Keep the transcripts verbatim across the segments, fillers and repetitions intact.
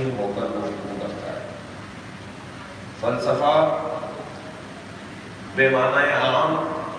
نشین ہو کر گفتگو کرتا ہے۔ فلسفہ بے معنی عام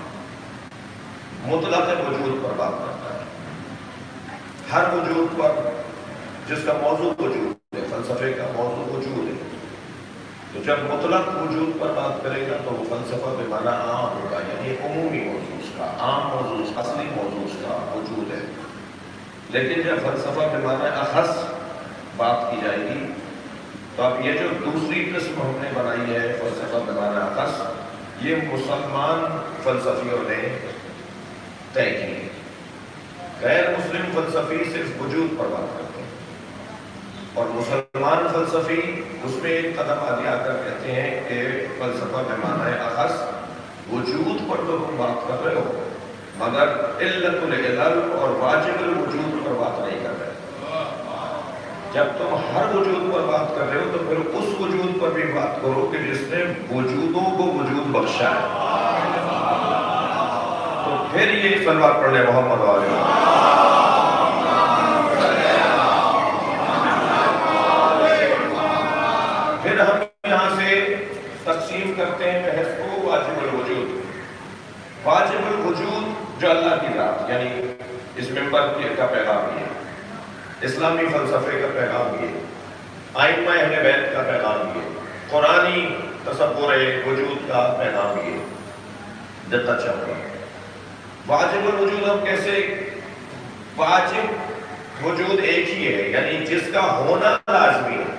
مطلق وجود پر بات کرتا ہے، ہر وجود پر جس کا موضوع وجود ہے، فلسفے کا موضوع وجود ہے، تو جب مطلق وجود پر بات کرے گا تو وہ فلسفہ بے معنی عام ہوگا، یعنی عمومی موضوع اس کا، عام موضوع، اصلی موضوع اس کا وجود ہے۔ لیکن جب فلسفہ بے معنی اخص بات کی جائے گی تو اب یہ جو دوسری قسم ہم نے بنائی ہے فلسفہ بے معنی اخص، یہ مسلمان فلسفیوں نے طے کی۔ غیر مسلم فلسفی صرف وجود پر بات کرتے ہیں، اور مسلمان فلسفی اس میں ایک قدم آگے آ کر کہتے ہیں کہ فلسفہ بے معنی اخص وجود پر تو تم بات کر رہے ہو مگر علت العلل اور واجب الوجود پر بات نہیں کر رہے۔ جب تم ہر وجود پر بات کر رہے ہو تو پھر اس وجود پر بھی بات کرو کہ جس نے وجودوں کو وجود بخشا ہے۔ تو پھر یہ صلوات پڑھ لیں محمد والے۔ پھر ہم یہاں سے تقسیم کرتے ہیں بحث کو واجب الوجود۔ واجب الوجود جو اللہ کی ذات، یعنی اس منبر کا پیغام یہ، اسلامی فلسفے کا پیغام یہ، ائمہ اہل بیت کا پیغام یہ، قرآنی تصور وجود کا پیغام یہ دیتا چاہوں گا۔ واجب الوجود ہم کیسے؟ واجب وجود ایک ہی ہے، یعنی جس کا ہونا لازمی ہے۔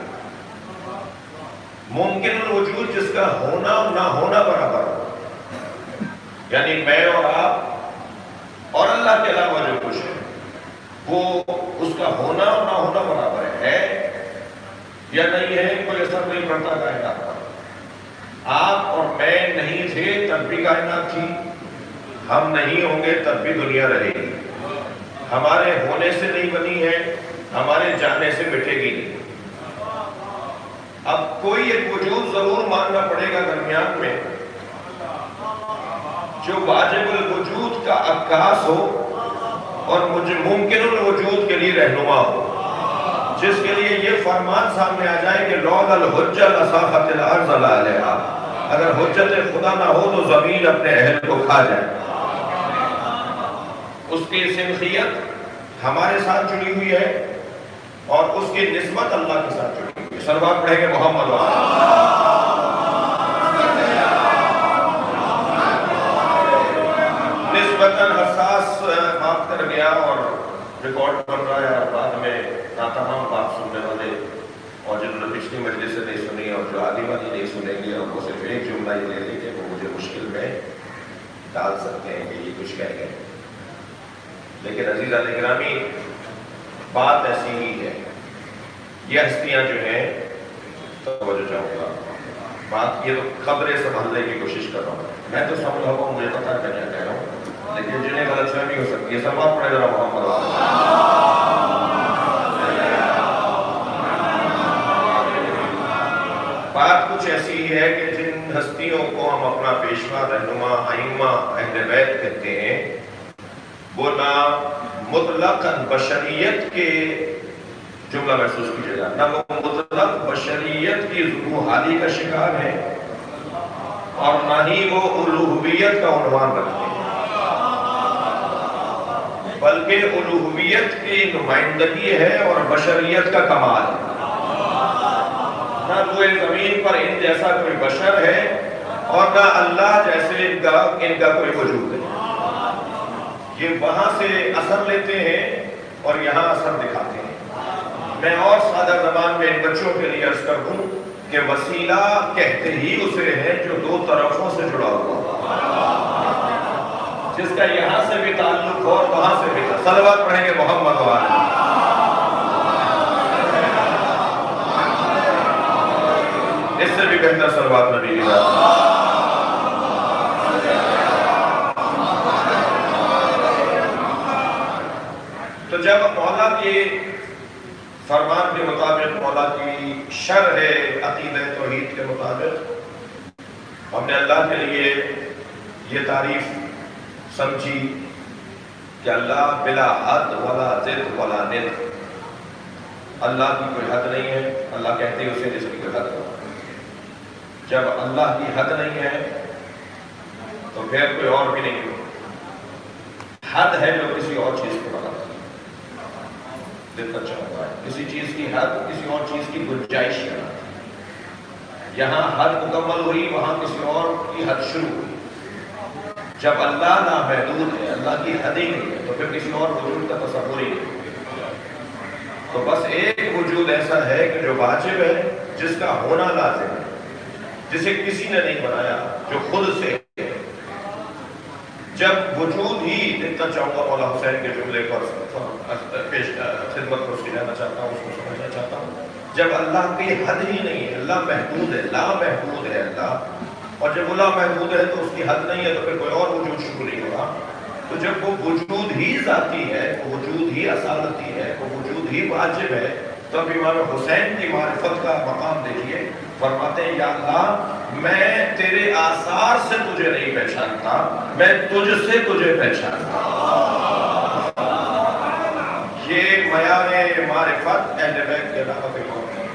ممکن الوجود جس کا ہونا اور نہ ہونا برابر ہو، یعنی میں اور آپ اور اللہ کے علاوہ جو کچھ ہے وہ اس کا ہونا اور نہ ہونا برابر ہے یا نہیں ہے، کوئی اثر نہیں پڑتا کائنات پر۔ آپ اور میں نہیں تھے تب بھی کائنات تھی، ہم نہیں ہوں گے تب بھی دنیا رہے گی۔ ہمارے ہونے سے نہیں بنی ہے، ہمارے جانے سے مٹے گی نہیں۔ اب کوئی ایک وجود ضرور ماننا پڑے گا درمیان میں جو واجب الوجود کا عکاس ہو اور ممکن الوجود کے لیے رہنما ہو، جس کے لیے یہ فرمان سامنے آ جائے کہ لولا الحجہ لساقط الارض علیہا، اگر حجت خدا نہ ہو تو زمین اپنے اہل کو کھا جائے۔ اس کی سنخیت ہمارے ساتھ جڑی ہوئی ہے اور اس کی نسبت اللہ کے ساتھ جڑی ہوئی ہے۔ صلوات پڑھیں گے محمد وآلہ۔ نسبتاً حساس بات کر گیا اور ریکارڈ بن رہا ہے، اور بعد میں ناتمام بات سننے والے اور جنہوں نے پچھلی مجلس سے نہیں سنی اور جو آدھی والی نہیں سنیں گے، اور وہ صرف ایک جملہ یہ لے لیں کہ وہ مجھے مشکل میں ڈال سکتے ہیں کہ یہ کچھ کہہ گئے۔ لیکن عزیزان گرامی، بات ایسی ہی ہے۔ یہ ہستیاں جو ہیں، توجہ چاہوں گا، بات یہ تو خبریں سنبھالنے کی کوشش کر رہا ہوں، میں تو سمجھ رہا ہوں، مجھے پتا ہے میں کیا کہہ رہا ہوں، لیکن جنہیں غلط فہمی ہو سکتی ہے، صلوات پڑھے ذرا محمد وآلہ۔ بات کچھ ایسی ہے کہ جن ہستیوں کو ہم اپنا پیشوا، رہنما، ائمہ اہل بیت کہتے ہیں، وہ نہ مطلقاً بشریت کے، جملہ محسوس کیجئے گا، نہ وہ مطلق بشریت کی ظلمحالی کا شکار ہے اور نہ ہی وہ الوہیت کا عنوان رکھتے ہیں، بلکہ الوہیت کی نمائندگی ہے اور بشریت کا کمال ہے۔ نہ روئے زمین پر ان جیسا کوئی بشر ہے اور نہ اللہ جیسے ان کا ان کا کوئی وجود ہے۔ یہ وہاں سے اثر لیتے ہیں اور یہاں اثر دکھاتے ہیں۔ میں اور سادہ زبان میں ان بچوں کے لیے عرض کر دوں کہ وسیلہ کہتے ہی اسے ہے جو دو طرفوں سے جڑا ہوا، جس کا یہاں سے بھی تعلق ہو اور وہاں سے بھی۔ صلوات پڑھیں گے محمد وآلہ۔ اس سے بھی بہتر صلوات نبی کی ذات۔ تو جب مولا کے فرمان کے مطابق، مولا کی شرح عقیدہ توحید کے مطابق ہم نے اللہ کے لیے یہ تعریف سمجھی کہ اللہ بلا حد ولا ضد ولا ند، اللہ کی کوئی حد نہیں ہے، اللہ کہتے ہیں اسے جس کی کوئی حد نہیں۔ جب اللہ کی حد نہیں ہے تو پھر کوئی اور بھی نہیں ہے۔ حد ہے جو کسی اور چیز کو بنا دیتا چاہتا ہے، کسی چیز کی حد کسی اور چیز کی گنجائش کرنا۔ یہاں حد مکمل ہوئی، وہاں کسی اور کی حد شروع ہوئی۔ جب اللہ نامحدود ہے، اللہ کی حد ہی نہیں ہے، تو پھر کسی اور وجود کا تصور ہی نہیں۔ تو بس ایک وجود ایسا ہے کہ جو واجب ہے، جس کا ہونا لازم ہے، جسے کسی نے نہیں بنایا، جو خود سے ہے۔ جب وجود ہی، اتنا چاہوں گا مولا حسین کے جملے پر پیش خدمت کو سنانا چاہتا ہوں، اس کو سمجھنا چاہتا ہوں۔ جب اللہ کی حد ہی نہیں ہے، اللہ محدود ہے، لا محدود ہے اللہ، اور جب وہ لا محدود ہے تو اس کی حد نہیں ہے، تو پھر کوئی اور وجود شروع نہیں ہوگا۔ تو جب وہ وجود ہی ذاتی ہے، وہ وجود ہی اصالتی ہے، وہ وجود ہی واجب ہے، تو اب امام حسین کی معرفت کا مقام دیکھیے، فرماتے ہیں یا اللہ میں تیرے آثار سے تجھے نہیں پہچانتا، میں تجھ سے تجھے پہچانتا۔ یہ معیار معرفت اہل بیت کے علاوہ کوئی اور نہیں۔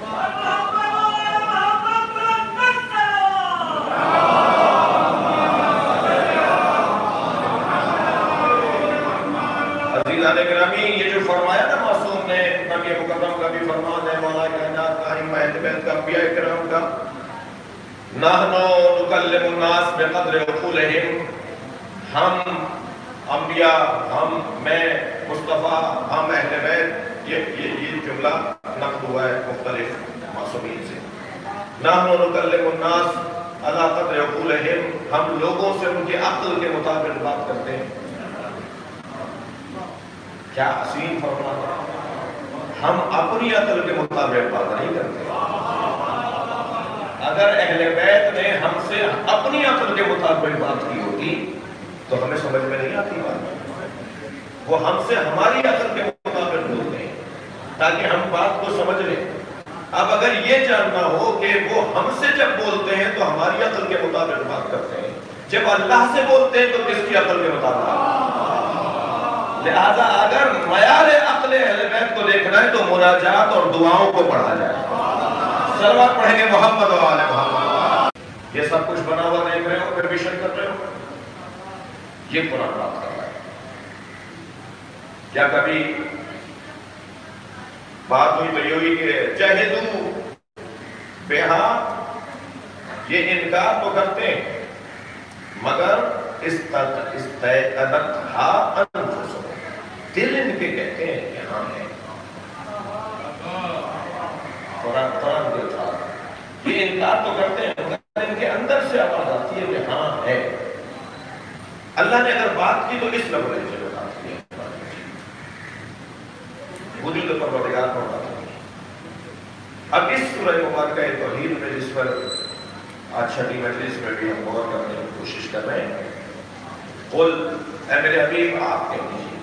عزیزان گرامی، یہ جو فرمایا نا معصوم نے، نبی مکرم کا بھی فرمان ہے، مولا کائنات کا، ائمہ اہل بیت کا، انبیاء کرام کا، نحنو نکلم الناس بقدر عقولہم، ہم انبیاء، ہم، میں، مصطفیٰ، ہم اہل بیت، یہ یہ یہ جملہ نقل ہوا ہے مختلف معصومین سے۔ نحنو نکلم الناس علی قدر عقولہم، ہم لوگوں سے ان کے عقل کے مطابق بات کرتے ہیں۔ کیا حسین فرمان ہے، ہم اپنی عقل کے مطابق بات نہیں کرتے۔ اگر اہل بیت نے ہم سے اپنی عقل کے مطابق بات کی ہوتی تو ہمیں سمجھ میں نہیں آتی بات۔ وہ ہم سے ہماری عقل کے مطابق بولتے ہیں تاکہ ہم بات کو سمجھ لیں۔ اب اگر یہ جاننا ہو کہ وہ ہم سے جب بولتے ہیں تو ہماری عقل کے مطابق بات کرتے ہیں، جب اللہ سے بولتے ہیں تو کس کی عقل کے مطابق؟ لہذا اگر معیار عقل اہل بیت کو دیکھنا ہے تو مناجات اور دعاؤں کو پڑھا جائے۔ سلوات پڑھیں گے محمد و آل محمد۔ یہ سب کچھ بنا ہوا دیکھ رہے ہو، پھر بھی شک کر رہے ہو؟ یہ قرآن بات کر رہا ہے۔ کیا کبھی بات ہوئی تو یہ ہوئی کہ جہدو بہا، یہ انکار تو کرتے ہیں مگر استیقنتھا انفسہم، دل ان کے کہتے ہیں کہ ہاں ہے۔ قرآن قرآن کے الفاظ، یہ انکار تو کرتے ہیں مگر ان کے اندر سے آواز آتی ہے کہ ہاں ہے۔ اللہ نے اگر بات کی تو اس لفظ سے بات کی ہے، وجود پروردگار پر بات کی۔ اب اس سورہ مبارکہ توحید میں جس پر آج چھٹی مجلس میں بھی ہم غور کرنے کی کوشش کر رہے ہیں، قل، اے میرے حبیب آپ کہہ دیجیے۔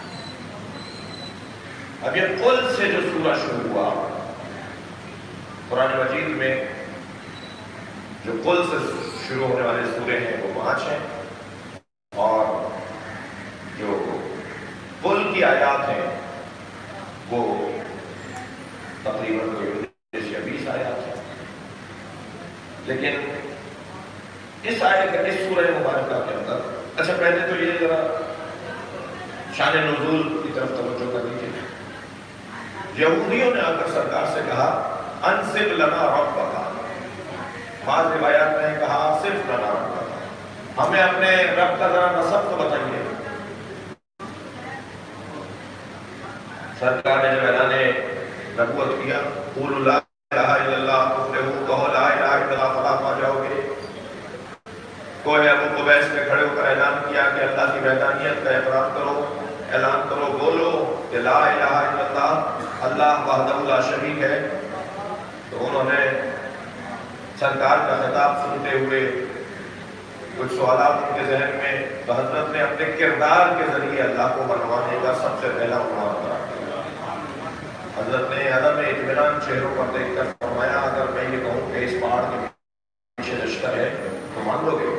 اب یہ قل سے جو سورہ شروع ہوا، قرآن مجید میں جو قل سے شروع ہونے والے سورے ہیں وہ پانچ ہیں، اور جو قل کی آیات ہیں وہ تقریباً یا بیس آیات ہیں۔ لیکن اس آیت کا اس سورہ مبارکہ کے اندر، اچھا پہلے تو یہ ذرا شان نزول کی طرف توجہ کر لیجیے۔ یہودیوں نے آ کر سرکار سے کہا انصب لنا ربک، بعض روایات میں کہا صرف لنا ربک، ہمیں اپنے رب کا ذرا نسب تو بتائیے۔ سرکار نے جب اعلان نبوت کیا، قولوا لا الہ الا اللہ تفلحوا، کہو لا الہ الا اللہ فلاح پا جاؤ گے۔ کوہ ابو قبیس میں کھڑے ہو کر اعلان کیا کہ اللہ کی وحدانیت کا اقرار کرو، اعلان کرو، بولو کہ لا الہ الا اللہ، اللہ وحدہ لا شریک ہے۔ تو انہوں نے سرکار کا خطاب سنتے ہوئے کچھ سوالات ان کے ذہن میں، تو حضرت نے اپنے کردار کے ذریعے اللہ کو منوانے کا سب سے پہلا عنوان قرار دیا۔ حضرت نے عدم اطمینان چہروں پر دیکھ کر فرمایا اگر میں یہ کہوں کہ اس پہاڑ کے پیچھے لشکر ہے تو مان لو گے؟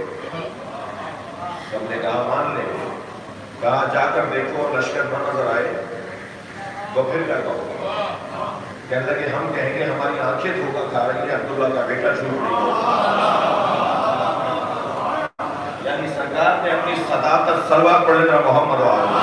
سب نے کہا مان لیں گے۔ کہا جا کر دیکھو لشکر نہ نظر آئے تو پھر کیا کہو گے؟ کہنے لگے ہم کہیں گے ہماری آنکھیں دھوکہ کھا رہی ہیں، عبداللہ کا بیٹا جھوٹ نہیں ہوگا۔ یعنی سرکار نے اپنی صداقت، صلوات پڑھ لینا محمد و آلہ،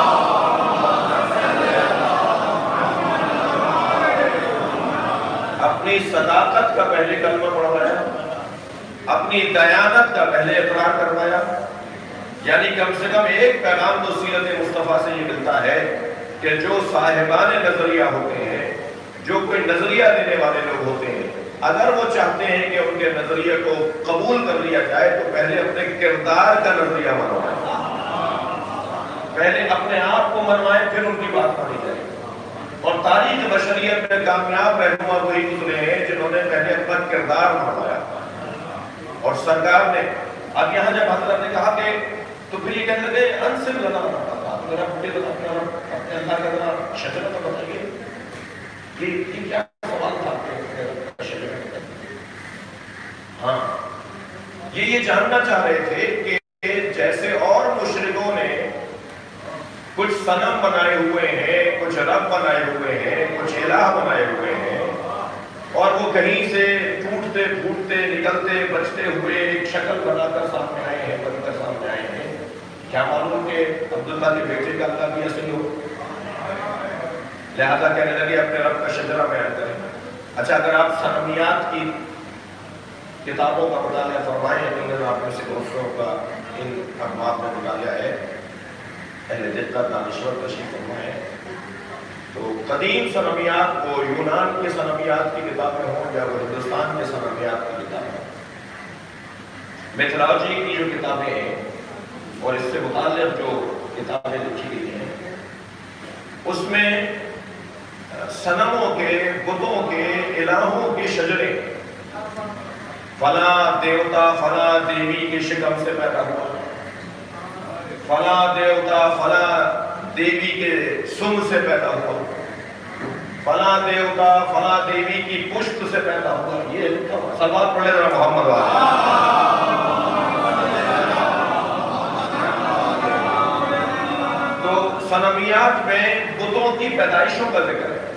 اپنی صداقت کا پہلے کلمہ پڑھوایا، اپنی دیانت کا پہلے اقرار کروایا۔ یعنی کم سے کم ایک پیغام تو سیرت مصطفیٰ سے یہ ملتا ہے کہ جو صاحبان نظریہ ہوتے ہیں، جو کوئی نظریہ دینے والے لوگ ہوتے ہیں، اگر وہ چاہتے ہیں کہ ان کے نظریے کو قبول کر لیا جائے تو پہلے اپنے کردار کا نظریہ منوائیں، پہلے اپنے آپ کو منوائیں، پھر ان کی بات مانی جائے۔ اور تاریخ بشریت میں کامیاب رہنما وہی گزرے ہیں جنہوں نے پہلے اپنا کردار منوایا۔ اور سرکار نے اب یہاں جب حضرت نے کہا کہ تو پھر یہ کہنے لگے انصر لنا، اپنے اللہ کا ذرا شجرہ تو بتائیے، یہ کیا سوال تھا؟ ہاں یہ یہ جاننا چاہ رہے تھے کہ جیسے اور مشرکوں نے کچھ صنم بنائے ہوئے ہیں، کچھ رب بنائے ہوئے ہیں، کچھ الہ بنائے ہوئے ہیں، اور وہ کہیں سے ٹوٹتے پھوٹتے نکلتے بچتے ہوئے ایک شکل بنا کر سامنے آئے ہیں، بن کر سامنے آئے ہیں، کیا معلوم کہ عبداللہ کے بیٹے کا اللہ بھی اصلی ہو؟ لہذا کہنے لگے اپنے رب کا شجرہ بیان کریں۔ اچھا اگر آپ صنمیات کی کتابوں کا مطالعہ فرمائیں، انہوں نے آپ میں سے دوستوں کا ان احباب میں مطالعہ ہے، اہل دقت دانشور تشریف فرمائیں، تو قدیم صنمیات کو یونان کے صنمیات کی کتابیں ہوں یا وہ ہندوستان کے صنمیات کی کتابیں ہوں، میتھولوجی کی جو کتابیں ہیں اور اس سے متعلق جو کتابیں لکھی گئی ہیں، اس میں صنموں کے، بتوں کے، الہوں کے شجرے، فلاں دیوتا فلاں دیوی کے شکم سے پیدا ہوا، فلاں دیوتا فلاں دیوی کے سم سے پیدا ہوا، فلاں دیوتا فلاں دیوی کی پشت سے پیدا ہوا، یہ صلوات پڑھ لینا محمد والے۔ تو صنمیات میں بتوں کی پیدائشوں کا ذکر ہے،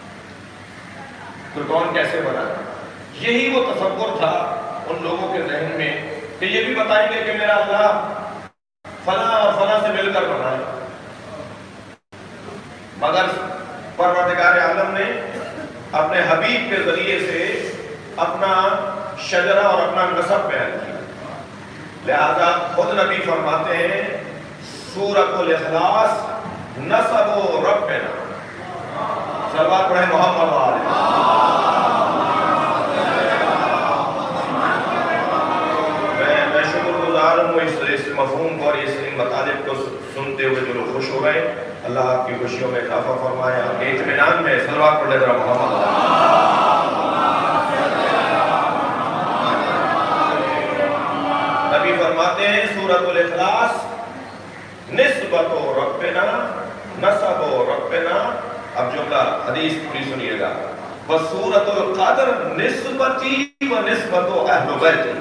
تو کون کیسے بنا؟ یہی وہ تصور تھا ان لوگوں کے ذہن میں کہ یہ بھی بتائیں گے کہ میرا اللہ فلاں اور فلاں سے مل کر بنا ہے، مگر پروردگار عالم نے اپنے حبیب کے ذریعے سے اپنا شجرہ اور اپنا نسب بیان کیا، لہذا خود نبی فرماتے ہیں سورۃ الاخلاص نسب ربنا، صلوات پڑھیں محمد والے۔ میں میں شکر گزار ہوں اس مفہوم کو اور اس مطالب کو سنتے ہوئے جو لوگ خوش ہو گئے، اللہ آپ کی خوشیوں میں اضافہ فرمائے، آپ کے اطمینان میں صلوات پڑھ لینا محمد والے۔ نبی فرماتے ہیں سورۃ الاخلاص نسبت ربنا نسب ربنا، اب جملہ حدیث پوری سنیے گا، وسورۃ القدر نسبتی و نسبت اہل بیتی،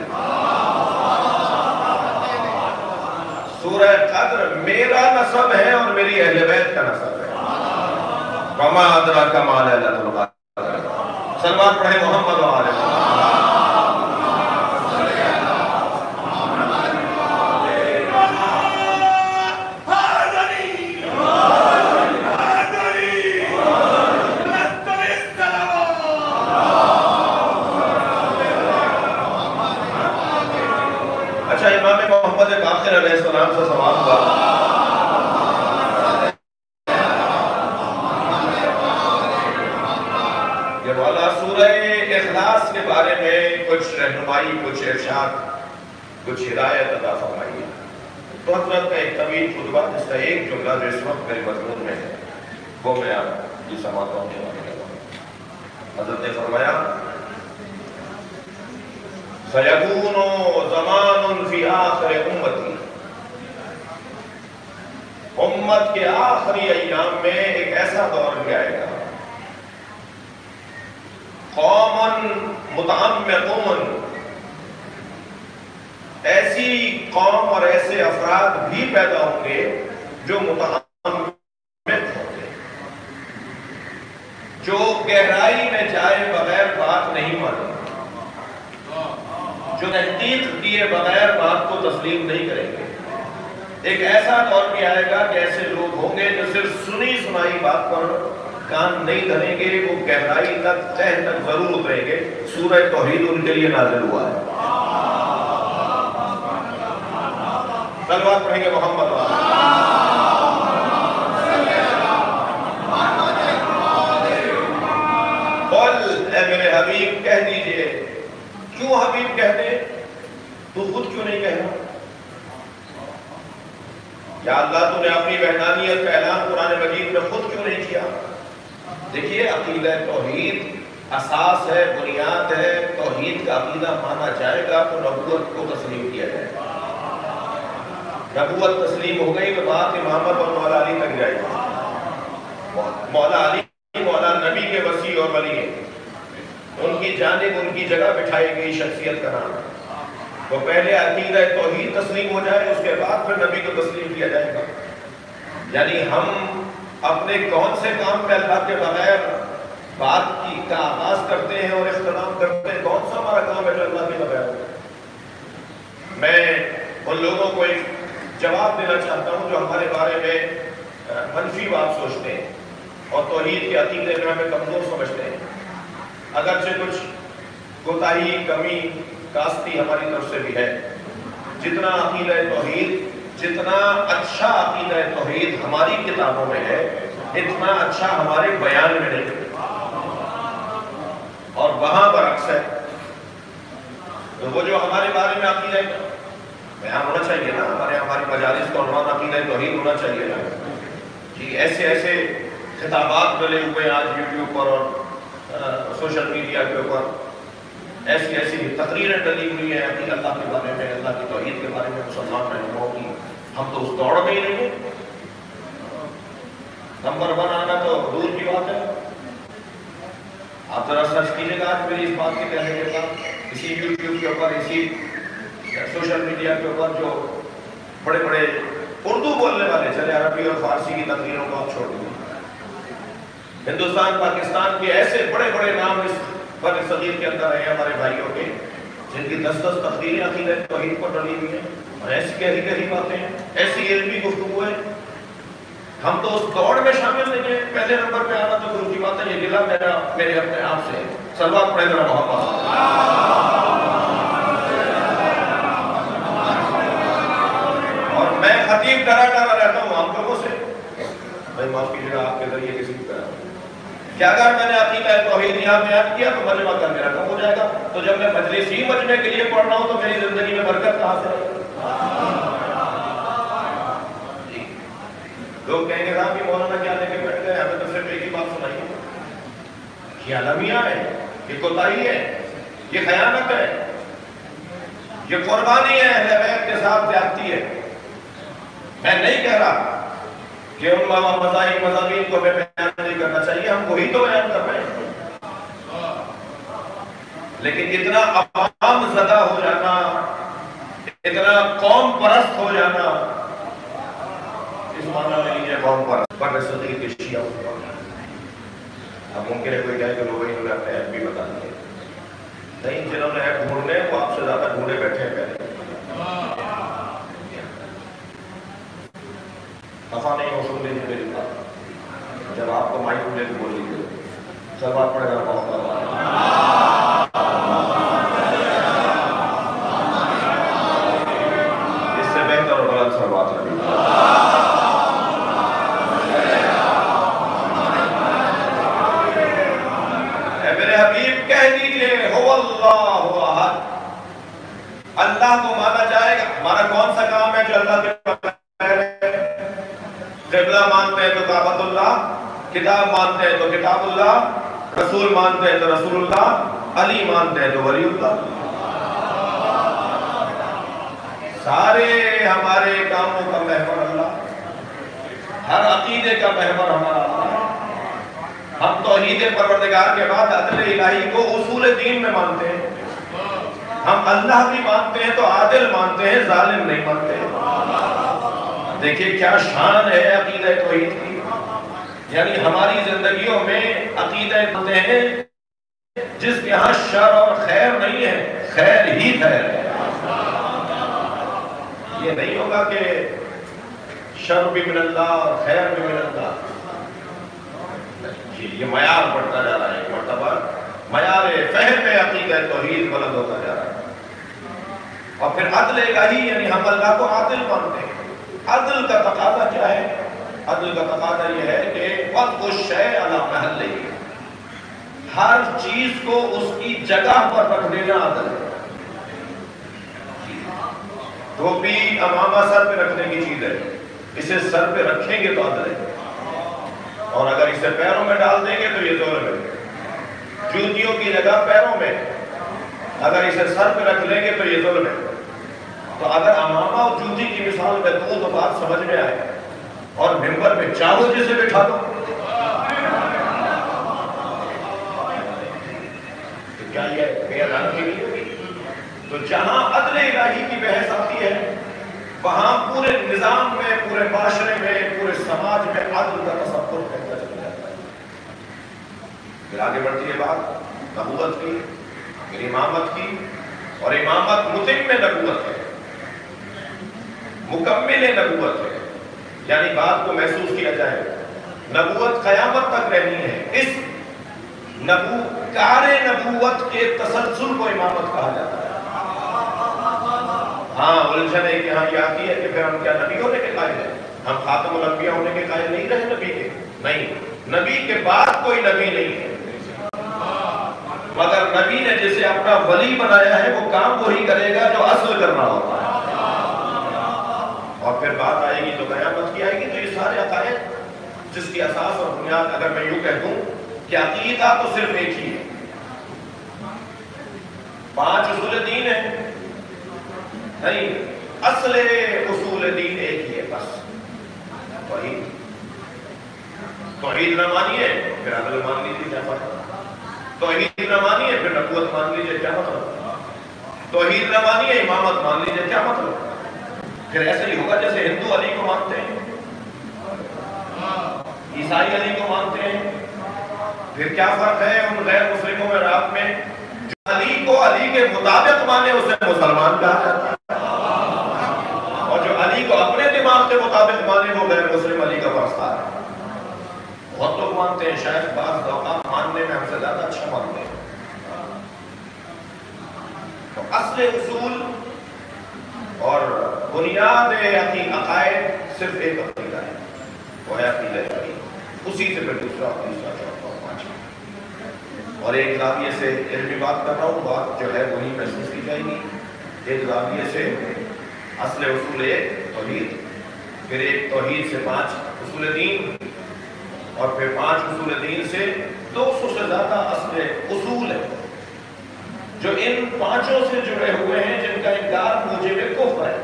سورہ قدر میرا نسب ہے اور میری اہل بیت کا نسب ہے، وما ادراک ما لیلۃ القدر، صلوات پڑھیں محمد والے۔ علیہ السلام سے سوال ہوا، کہ والا سورہ اخلاص کے بارے میں کچھ رہنمائی، کچھ ارشاد، کچھ ہدایت عطا فرمائیے۔ تو حضرت کا ایک طویل خطبہ جس کا ایک جملہ جو اس وقت میرے مضمون میں ہے وہ میں آپ کی سماعتوں کے حوالے کرتا ہوں۔ حضرت نے فرمایا سَيَكُونُ زَمَانٌ فِي آخِرِ أُمَّتِي، امت کے آخری ایام میں ایک ایسا دور بھی آئے گا، قومن متعمقون، ایسی قوم اور ایسے افراد بھی پیدا ہوں گے جو متعمق ہوں گے، بغیر بات کو تسلیم نہیں کریں گے۔ ایک ایسا دور بھی آئے گا کہ ایسے لوگ ہوں گے جو صرف سنی سنائی بات پر کان نہیں دھریں گے، وہ گہرائی تک تہ تک ضرور اتریں گے۔ سورہ توحید ان کے لیے نازل ہوا ہے۔ صلوات پڑھیں گے محمد والا۔ قل اے میرے حبیب کہہ دیجئے۔ کیوں حبیب کہتے؟ تو خود کیوں نہیں کہنا؟ یا اللہ تو نے اپنی وحدانیت کا اعلان قرآن مجید میں خود کیوں نہیں کیا؟ دیکھیے عقیدہ توحید اساس ہے، بنیاد ہے۔ توحید کا عقیدہ مانا جائے گا تو نبوت کو تسلیم کیا جائے گا۔ نبوت تسلیم ہو گئی تو بات امامت اور مولا علی تک جائے گی۔ مولا علی مولا نبی کے وسیع اور ولی ہیں، ان کی جانب ان کی جگہ بٹھائی گئی شخصیت کا نام ہے۔ وہ پہلے عقیدہ توحید تسلیم ہو جائے، اس کے بعد پھر نبی کو تسلیم کیا جائے گا۔ یعنی ہم اپنے کون سے کام پہ اللہ کے بغیر بات کی کا آغاز کرتے ہیں اور اختتام کرتے ہیں؟ کون سا ہمارا کام ہے جو اللہ کے بغیر؟ میں ان لوگوں کو ایک جواب دینا چاہتا ہوں جو ہمارے بارے میں منفی بات سوچتے ہیں اور توحید کے عقیدے میں ہمیں کمزور سمجھتے ہیں۔ اگرچہ کچھ کوتاہی، کمی، کاستی ہماری طرف سے بھی ہے۔ جتنا عقیدہ توحید، جتنا اچھا عقیدہ توحید ہماری کتابوں میں ہے، اتنا اچھا ہمارے بیان میں نہیں ہے، اور وہاں برعکس ہے۔ تو وہ جو ہمارے بارے میں عقیدہ بیان ہونا چاہیے نا، ہمارے ہماری مجالس کا عنوان عقیدہ توحید ہونا چاہیے نا جی۔ ایسے ایسے خطابات ڈلے ہوئے آج یوٹیوب پر اور سوشل میڈیا کے اوپر، ایسی ایسی تقریریں ڈلی ہوئی ہیں عقیدہ اللہ کے بارے میں، اللہ کی توحید کے بارے میں مسلمان رہنماؤں کی۔ ہم تو اس دوڑ میں ہی نہیں ہیں۔ نمبر ون آنا تو دور کی بات ہے۔ آپ ذرا سرچ کیجیے گا آج میری اس بات کے کہنے کے بعد اسی یوٹیوب کے اوپر، اسی سوشل میڈیا کے اوپر جو بڑے بڑے اردو بولنے والے، چلے عربی اور فارسی کی تقریروں کو آپ چھوڑ دیں، ہندوستان پاکستان کے ایسے بڑے بڑے نام اس بر صغیر کے اندر ہیں ہمارے بھائیوں کے، جن کی دس دس تقریریں عقیدہ توحید پر ڈلی ہوئی ہیں، اور ایسی گہری گہری باتیں ہیں، ایسی علمی گفتگو ہے۔ ہم تو اس دوڑ میں شامل نہیں ہیں۔ پہلے نمبر پہ آنا تو گرو کی بات ہے، یہ گلا میرا میرے اپنے آپ سے۔ صلوات پڑھیں ذرا محمد۔ اور میں خطیب ڈرا ڈرا رہتا ہوں آپ لوگوں سے، بھائی معاف کیجیے گا آپ کے ذریعے کسی کی طرح کہ اگر میں نے عقیدہ توحید یہاں بیان کیا تو مجمع کر کے رقم ہو جائے گا، تو جب میں مجلس ہی مجمع کے لیے پڑھ رہا ہوں تو میری زندگی میں برکت کہاں سے؟ لوگ کہیں گے صاحب یہ مولانا کیا لے کے بیٹھ گئے، ہمیں تو صرف ایک ہی بات سنائی، یہ المیہ ہے، یہ کوتاہی ہے، یہ خیانت ہے، یہ قربانی ہے، اہل بیت کے ساتھ زیادتی ہے۔ میں نہیں کہہ رہا کہ ان مذاہب مضامین کو ہمیں بیان نہیں کرنا چاہیے، ہم وہی تو بیان کر رہے ہیں، لیکن اتنا عوام زدہ ہو جانا، اتنا قوم پرست ہو جانا، اس معنی میں لیجیے قوم پرست بر صغیر کے شیعہ ہوگا۔ اب ممکن ہے کوئی کہے کہ لوگ انہوں نے اپنے ایپ بھی بتا دیے، نہیں، جنہوں نے ایپ ڈھونڈنے وہ آپ سے زیادہ ڈھونڈے بیٹھے ہیں پہلے۔ خفا نہیں ہو سن لیجیے میری بات، جب آپ کو مائک ملے تو بول لیجیے۔ صلوات پڑھے گا بہت بہت اس سے بہتر اور غلط صلوات نبی۔ اے میرے حبیب کہہ دیجئے هو اللہ احد، اللہ کو مانا جائے گا۔ ہمارا کون سا کام ہے جو اللہ کے بغیر ہے؟ قبلہ مانتے ہیں تو کعبۃ اللہ، کتاب مانتے ہیں تو کتاب اللہ، رسول مانتے ہیں تو رسول اللہ، علی مانتے ہیں تو ولی اللہ۔ سارے ہمارے کاموں کا محور اللہ، ہر عقیدے کا محور ہمارا اللہ۔ ہم توحید پروردگار کے بعد عدل الہی کو اصول دین میں مانتے ہیں۔ ہم اللہ بھی مانتے ہیں تو عادل مانتے ہیں، ظالم نہیں مانتے۔ دیکھیے کیا شان ہے عقیدہ توحید کی، یعنی ہماری زندگیوں میں عقیدہ مانتے ہیں جس کے ہاں شر اور خیر نہیں ہے، خیر ہی خیر ہے۔ یہ نہیں ہوگا کہ شر بھی من اللہ اور خیر بھی من اللہ. یہ معیار بڑھتا جا رہا ہے، ایک مرتبہ معیار فہم عقیدہ توحید بلند ہوتا جا رہا ہے. اور پھر عدل الہی، یعنی ہم اللہ کو عادل مانتے ہیں. عدل کا تقاضا کیا ہے؟ عدل کا تقاضا یہ ہے کہ وقت الشیء علی محلہ، ہر چیز کو اس کی جگہ پر رکھ دینا عدل ہے. ٹوپی امامہ سر پہ رکھنے کی چیز ہے، اسے سر پہ رکھیں گے تو عدل ہے، اور اگر اسے پیروں میں ڈال دیں گے تو یہ ظلم ہے. جوتیوں کی جگہ پیروں میں، اگر اسے سر پہ رکھ لیں گے تو یہ ظلم ہے. تو اگر امامہ اور جوتی کی مثال میں دو تو بات سمجھ میں آئے، اور ممبر میں چاہو جسے بٹھا دو تو کیا یہ بے ادب کی نہیں ہوگی؟ تو جہاں عدل الہی کی بحث آتی ہے وہاں پورے نظام میں، پورے معاشرے میں، پورے سماج میں عدل کا تصور کرتا چلا جاتا ہے. پھر آگے بڑھتی ہے بات نبوت کی، پھر امامت کی، اور امامت متم نبوت ہے، مکمل نبوت ہے. یعنی بات کو محسوس کیا جائے نبوت قیامت تک رہنی ہے. اس نبو کار نبوت کے تسلسل کو امامت کہا جاتا ہے. ہاں الجھن ہے کہ ہاں یہ آتی ہے کہ پھر ہم کیا نبی ہونے کے قائل ہیں؟ ہم خاتم الانبیاء ہونے کے قائل نہیں رہے نبی کے؟ نہیں، نبی کے بعد کوئی نبی نہیں ہے، مگر نبی نے جسے اپنا ولی بنایا ہے وہ کام وہی کرے گا جو اصل کرنا ہوتا ہے. اور پھر بات آئے گی تو قیامت کی آئے گی. تو یہ سارے عقائد جس کی اساس اور بنیاد اگر میں یوں کہہ دوں کہ عقیدہ تو صرف ایک ہی ہے، پانچ اصول دین ہے نہیں، اصل اصول دین ایک ہی ہے بس، توحید. توحید نہ مانیے پھر عدل مان لیجیے کیا فرق؟ توحید نہ مانیے پھر نبوت مان لیجیے کیا مطلب؟ توحید نہ مانیے امامت مان لیجیے کیا مطلب؟ پھر ایسا ہی ہوگا جیسے ہندو علی کو مانتے ہیں، عیسائی علی کو مانتے ہیں. پھر کیا فرق ہے ان غیر مسلموں میں رات میں؟ جو علی کو علی کے مطابق مانے اسے مسلمان کہا جاتا ہے، اور جو علی کو اپنے دماغ کے مطابق مانے وہ غیر مسلم علی کا پرستار ہے. بہت لوگ مانتے ہیں، شاید بعض اوقات ماننے میں ہم سے زیادہ اچھا مانتے ہیں. تو اصل اصول اور بنیاد عقائد صرف ایک عقیدہ ہے، وہ ہے عقیدہ توحید. اسی سے پھر دوسرا تیسرا چوتھا اور پانچواں. اور ایک زاویے سے علمی بات کر رہا ہوں، بات جو ہے وہی محسوس کی جائے گی. ایک زاویے سے اصل اصول ایک توحید، پھر ایک توحید سے پانچ اصول دین، اور پھر پانچ اصول دین سے دو سو سے زیادہ اصل اصول ہیں جو ان پانچوں سے جڑے ہوئے ہیں، جن کا انکار موجب کفر ہے.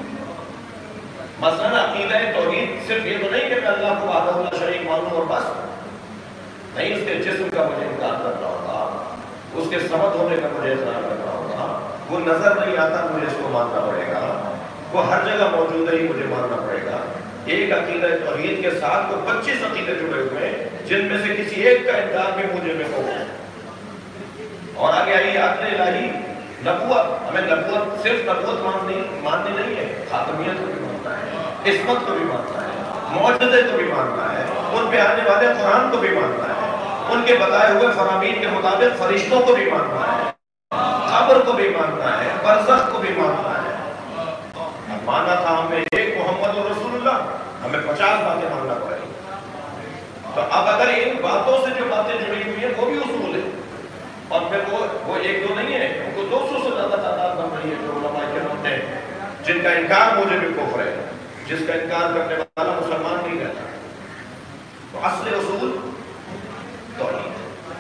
مثلا عقیدہ توحید صرف یہ تو نہیں کہ میں اللہ کو وحدہ لا شریک مانوں اور بس نہیں، اس کے جسم کا مجھے انکار کرنا ہوگا، اس کے صمد ہونے کا مجھے اقرار کرنا ہوگا. وہ نظر نہیں آتا مجھے اس کو ماننا پڑے گا، وہ ہر جگہ موجود ہے ہی مجھے ماننا پڑے گا. ایک عقیدہ توحید کے ساتھ تو پچیس عقیدے جڑے ہوئے ہیں جن میں سے کسی ایک کا انکار بھی مجھے میں ہو. اور آگے آئیے عدل الہی، نبوت. ہمیں نبوت صرف نبوت ماننی ماننی نہیں ہے، خاتمیت کو بھی ماننا ہے، عصمت کو بھی ماننا ہے، معجزے کو بھی ماننا ہے، ان پہ آنے والے قرآن کو بھی ماننا ہے، ان کے بتائے ہوئے فرامین کے مطابق فرشتوں کو بھی ماننا ہے، قبر کو بھی ماننا ہے، برزخ کو بھی ماننا ہے. اب مانا تھا ہمیں ایک محمد رسول اللہ، ہمیں پچاس باتیں ماننا پڑے گی. تو اب اگر ان باتوں سے جو باتیں جڑی ہوئی ہیں وہ بھی اصول ہیں، اور پھر وہ وہ ایک دو نہیں ہے، ان کو دو سو سے زیادہ تعداد بن رہی ہے جو علماء کرام نے جن کا انکار مجھے بھی کفر ہے، جس کا انکار کرنے والا مسلمان نہیں رہتا. تو اصل اصول توحید.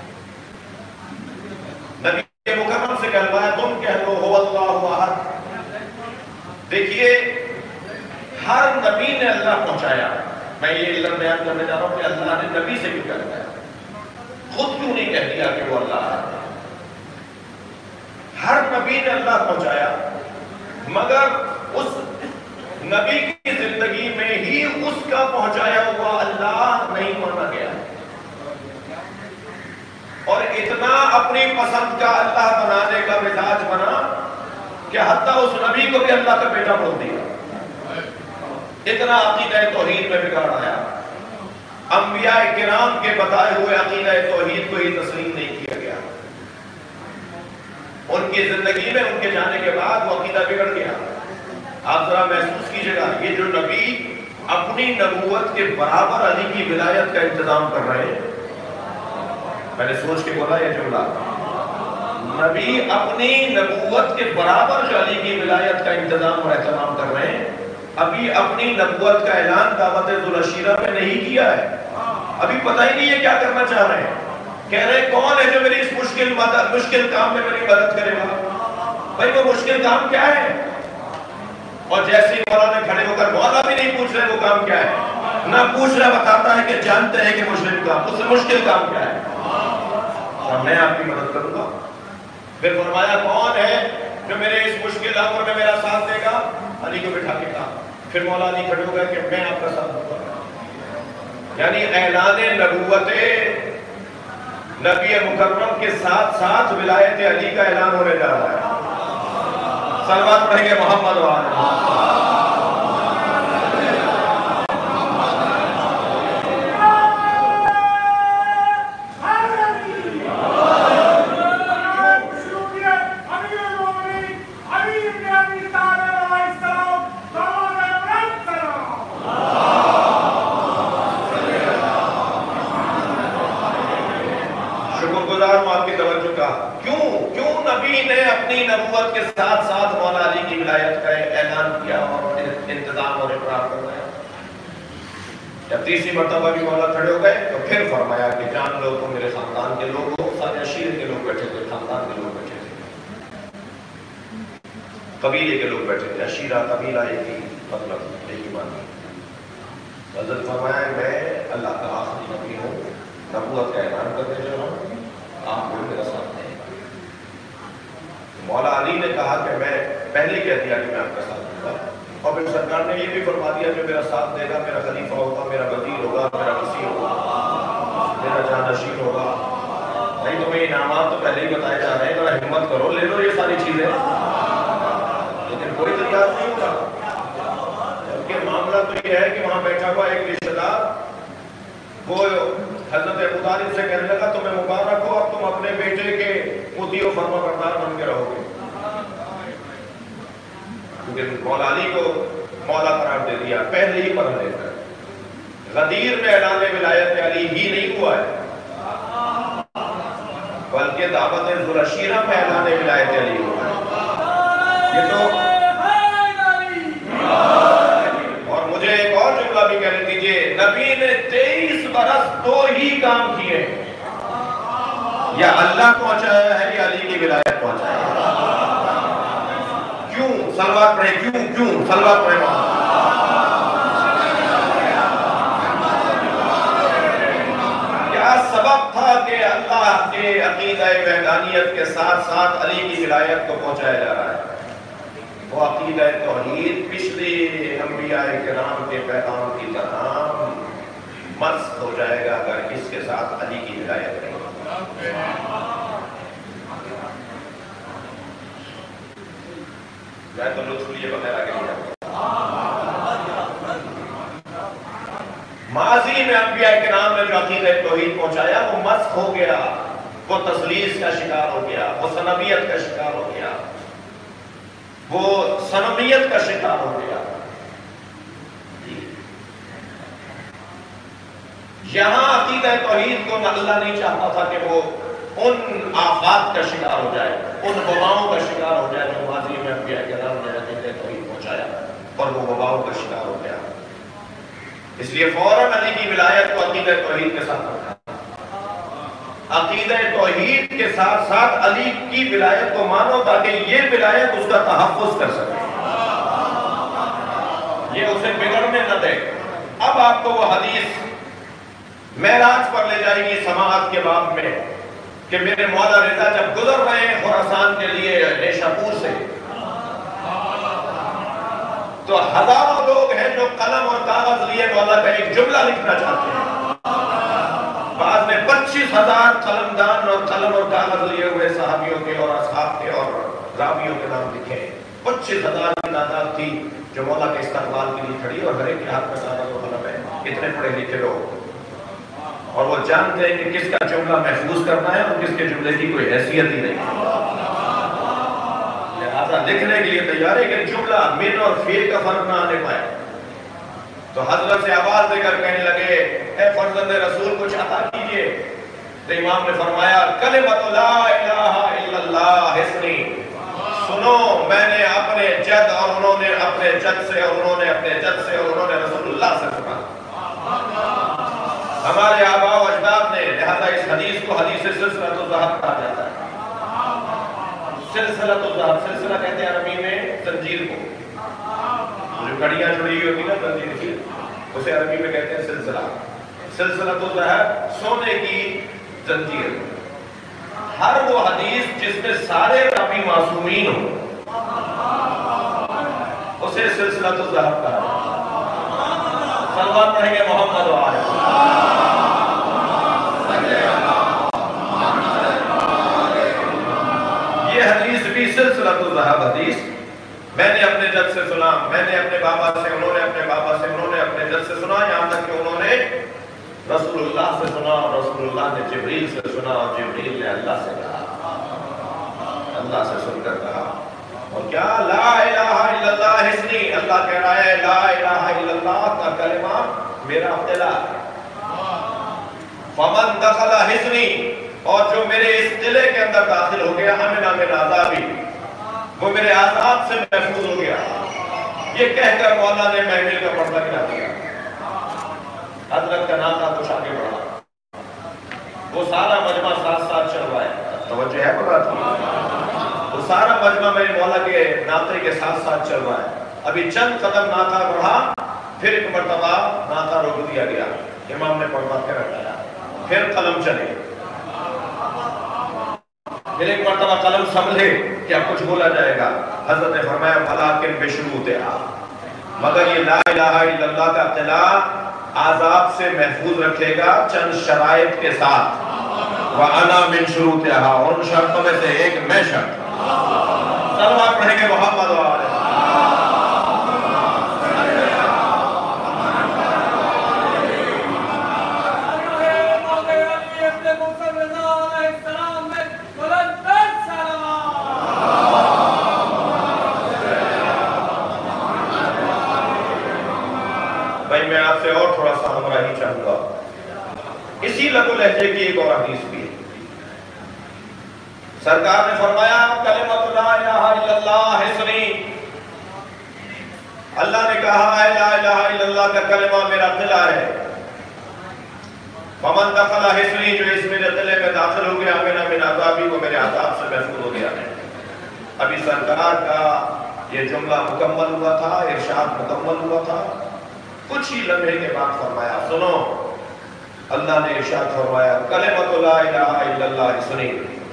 نبی مکرم سے کہلوایا تم کہہ لو هو اللہ احد. دیکھیے ہر نبی نے اللہ پہنچایا. میں یہ علم بیان کرنے جا رہا ہوں کہ اللہ نے نبی سے کیوں کہلوایا، خود کیوں نہیں کہہ دیا کہ وہ اللہ ہے. ہر نبی نے اللہ پہنچایا، مگر اس نبی کی زندگی میں ہی اس کا پہنچایا ہوا اللہ نہیں مانا گیا، اور اتنا اپنی پسند کا اللہ بنانے کا مزاج بنا کہ حتیٰ اس نبی کو بھی اللہ کا بیٹا بول دیا. اتنا عقیدہ توحید میں بگاڑ آیا، انبیاء کرام کے بتائے ہوئے عقیدہ توحید کو ہی تسلیم نہیں کیا گیا، ان کی زندگی میں ان کے جانے کے بعد وہ عقیدہ بگڑ گیا۔ آپ ذرا محسوس کیجئے گا، یہ جو نبی اپنی نبوت کے برابر علی کی ولایت کا انتظام کر رہے ہیں، میں نے سوچ کے بولا یہ جملہ، نبی اپنی نبوت کے برابر جو علی کی ولایت کا انتظام اور اہتمام کر رہے ہیں، ابھی اپنی نبوت کا اعلان دعوت ذوالعشیرہ میں نہیں کیا ہے، ابھی پتہ ہی نہیں ہے کیا کرنا چاہ رہے ہیں، کہہ رہے ہیں کون ہے جو میری اس مشکل مدد مشکل کام میں میری مدد کرے گا؟ بھائی وہ مشکل کام کیا ہے؟ اور جیسے ہی مولا نے کھڑے ہو کر مولا بھی نہیں پوچھ رہے وہ کام کیا ہے، نہ پوچھ رہا بتاتا ہے کہ جانتے ہیں کہ مشکل کام، اس سے مشکل کام کیا ہے، اور میں آپ کی مدد کروں گا۔ پھر فرمایا کون ہے جو میرے اس مشکل امر میں میرا ساتھ دے گا؟ علی کو بٹھا کے کہا، پھر مولا علی کھڑے ہو گئے کہ میں آپ کا ساتھ دوں گا۔ یعنی اعلان نبوت نبی مکرم کے ساتھ ساتھ ولایت علی کا اعلان ہونے جا رہا ہے۔ صلوات پڑھیں گے محمد و آل محمد۔ نبوت کے ساتھ ساتھ مولا علی کی ولایت کا اعلان کیا اور انتظام اور اقرار کروایا۔ جب تیسری مرتبہ بھی مولا کھڑے ہو گئے تو پھر فرمایا کہ جان لو تو میرے خاندان کے لوگ ہو، سارے عشیرے کے لوگ بیٹھے تھے، خاندان کے لوگ بیٹھے تھے، قبیلے کے لوگ بیٹھے تھے، عشیرہ قبیلہ ایک ہی مطلب ایک ہی معنی۔ حضرت فرمایا میں اللہ کا آخری نبی ہوں، نبوت کا اعلان کرنے جا رہا ہوں، آپ کو میرا ساتھ دیں۔ مولا علی نے کہا کہ میں پہلے کہہ دیا کہ میں آپ کا ساتھ دوں گا، اور پھر سرکار نے یہ بھی فرما دیا جو میرا ساتھ دے گا میرا خلیفہ ہوگا، میرا وزیر ہوگا، میرا وزیر ہوگا، میرا جانشین ہوگا۔ نہیں تمہیں انعامات تو پہلے ہی بتائے جا رہے ہیں، ذرا ہمت کرو لے لو یہ ساری چیزیں، لیکن کوئی تیار نہیں ہوگا، جبکہ معاملہ تو یہ ہے کہ وہاں بیٹھا ہوا ایک رشتہ دار وہ حضرت ابو طالب سے کہنے لگا تمہیں مبارک ہو، اب تم اپنے بیٹے کے مطیع و فرما بردار بن کے رہو گے، کیونکہ مولا علی کو مولا قرار دے دیا پہلے ہی پڑھ لے کر۔ غدیر میں اعلان ولایت علی ہی نہیں ہوا ہے، بلکہ دعوت ذوالعشیرہ میں اعلان ولایت علی ہوا ہے۔ یہ تو اور مجھے ایک اور جملہ بھی کہنے دیجئے، نبی نے تیئیس برس دو ہی کام کیے، یا اللہ پہنچایا ہے یا علی کی ولایت پہنچایا ہے۔ کیوں صلوات پڑھیں، کیوں کیوں صلوات پڑھیں وہاں۔ کیا سبب تھا کہ اللہ کے عقیدہ وحدانیت کے ساتھ ساتھ علی کی ولایت کو پہنچایا جا رہا ہے؟ وہ عقیدہ توحید پچھلے انبیاء کرام کے پیغام کی طرح مست ہو جائے گا اگر اس کے ساتھ علی کی ولایت نہیں۔ میں تو لطف لیے بغیر آگے نہیں جاتا۔ ماضی میں انبیاء کرام نے جو عقیدہ توحید پہنچایا وہ مست ہو گیا، وہ تسلیس کا شکار ہو گیا، وہ صنمیت کا شکار ہو گیا، وہ صنمیت کا شکار ہو گیا۔ یہاں عقیدہ توحید کو اللہ نہیں چاہتا تھا کہ وہ ان آفات کا شکار ہو جائے، ان وباؤں کا شکار ہو جائے جو ماضی میں انبیاء کرام نے عقیدہ توحید پہنچایا، اور وہ وباؤں کا شکار ہو گیا۔ اس لیے فوراً علی کی ولایت کو عقیدہ توحید کے ساتھ رکھا، عقیدہ توحید کے ساتھ ساتھ علی کی ولایت کو مانو تاکہ یہ ولایت اس کا تحفظ کر سکے، یہ اسے بگڑنے نہ دے۔ اب آپ کو وہ حدیث معراج پر لے جائے گی سماعت کے باب میں کہ میرے مولا رضا جب گزر رہے ہیں خراسان کے لیے نیشہ پور سے، تو ہزاروں لوگ ہیں جو قلم اور کاغذ لیے مولا کا ایک جملہ لکھنا چاہتے ہیں۔ بعد میں پچیس ہزار قلمدان اور قلم اور کاغذ لیے ہوئے صحابیوں کے اور اصحاب کے اور راویوں کے نام لکھے، پچیس ہزار کی تعداد تھی جو مولا کے استقبال کے لیے کھڑی، اور ہر ایک کے ہاتھ میں کاغذ و قلم ہے، اتنے پڑھے لکھے لوگ، اور وہ جانتے ہیں کہ کس کا جملہ محفوظ کرنا ہے اور کس کے جملے کی کوئی حیثیت ہی نہیں، لہذا لکھنے کے لیے تیار ہے کہ جملہ من اور فعل کا فرق نہ آنے پائے۔ تو حضرت سے آواز دے کر کہنے لگے اے فرزند رسول کچھ عطا کیجئے، تو امام نے فرمایا کلمۃ لا الہ الا اللہ حسنی، سنو میں نے اپنے جد اور انہوں نے اپنے جد سے اور انہوں نے اپنے جد سے اور انہوں نے رسول اللہ سے سنا، ہمارے آباء و اجداد نے، لہذا اس حدیث کو حدیث سلسلۃ الذہب کہا جاتا ہے۔ سلسلۃ الذہب، سلسلہ کہتے ہیں عربی میں زنجیر کو، جو کڑیاں جڑی ہوئی ہوتی نا زنجیر کی، اسے عربی میں کہتے ہیں سلسلہ۔ سلسلۃ الذہب سونے کی زنجیر، ہر وہ حدیث جس میں سارے راوی معصومین ہوں اسے سلسلۃ الذہب کہا ہے۔ صلوات پڑھیں گے محمد و آلہ۔ یہ حدیث بھی سلسلۃ الذہب حدیث، میں نے اپنے جد سے سنا، میں نے اپنے بابا سے، انہوں نے اپنے بابا سے، انہوں نے اپنے جد سے سنا، یہاں تک کہ انہوں نے رسول اللہ سے سنا، اور رسول اللہ نے جبریل سے سنا، اور جبریل نے اللہ سے کہا، اللہ سے سن کر کہا، اور کیا لا الہ الا اللہ حسنی، اللہ کہہ رہا ہے لا الہ الا اللہ کا کلمہ میرا اطلاع ہے، فمن دخل حسنی، اور جو میرے اس قلعے کے اندر داخل ہو گیا، امن من عذابی، وہ میرے عذاب سے محفوظ ہو گیا۔ یہ کہہ کر مولا نے محفل کا پردہ گرا دیا، حضرت کا ناطہ کچھ آگے بڑھا، وہ سارا مجمع ساتھ ساتھ چل رہا ہے، توجہ ہے بات کی، وہ سارا مجمع میرے مولا کے ناطے کے ساتھ ساتھ چل رہا ہے۔ ابھی چند قدم ناطہ بڑھا، پھر ایک مرتبہ ناطہ روک دیا گیا، امام نے پردہ پھر ہٹایا، پھر قلم چلے، پھر ایک مرتبہ قلم سنبھلے کہ اب کچھ بولا جائے گا، حضرت نے فرمایا وَلَٰكِن بِشُرُوطِهَا، مگر یہ لا الہ الا اللہ کا اطلاع عذاب سے محفوظ رکھے گا چند شرائط کے ساتھ، وَأَنَا مِن شُرُوطِهَا، اور ان شرطوں میں سے ایک میں شرط، صلوات پڑھیں گے محمد و آلہ۔ بھائی میں آپ سے اور تھوڑا سا ہمراہی چاہوں گا، اسی لگ و لہجے کی ایک اور حدیث بھی ہے، سرکار نے فرمایا کلمۃ لا الہ الا اللہ حسنی، اللہ نے کہا ہے لا الہ الا اللہ کا کلمہ میرا قلعہ ہے، فمن دخل حسنی، جو اس میرے قلعے میں داخل ہو گیا، امن من عذابی، کو میرے عذاب سے محفوظ ہو گیا ہے۔ ابھی سرکار کا یہ جملہ مکمل ہوا تھا، ارشاد مکمل ہوا تھا، کچھ ہی لمحے کے بعد فرمایا سنو، اللہ نے ارشاد فرمایا کلمۃ لا الہ الا اللہ سنی،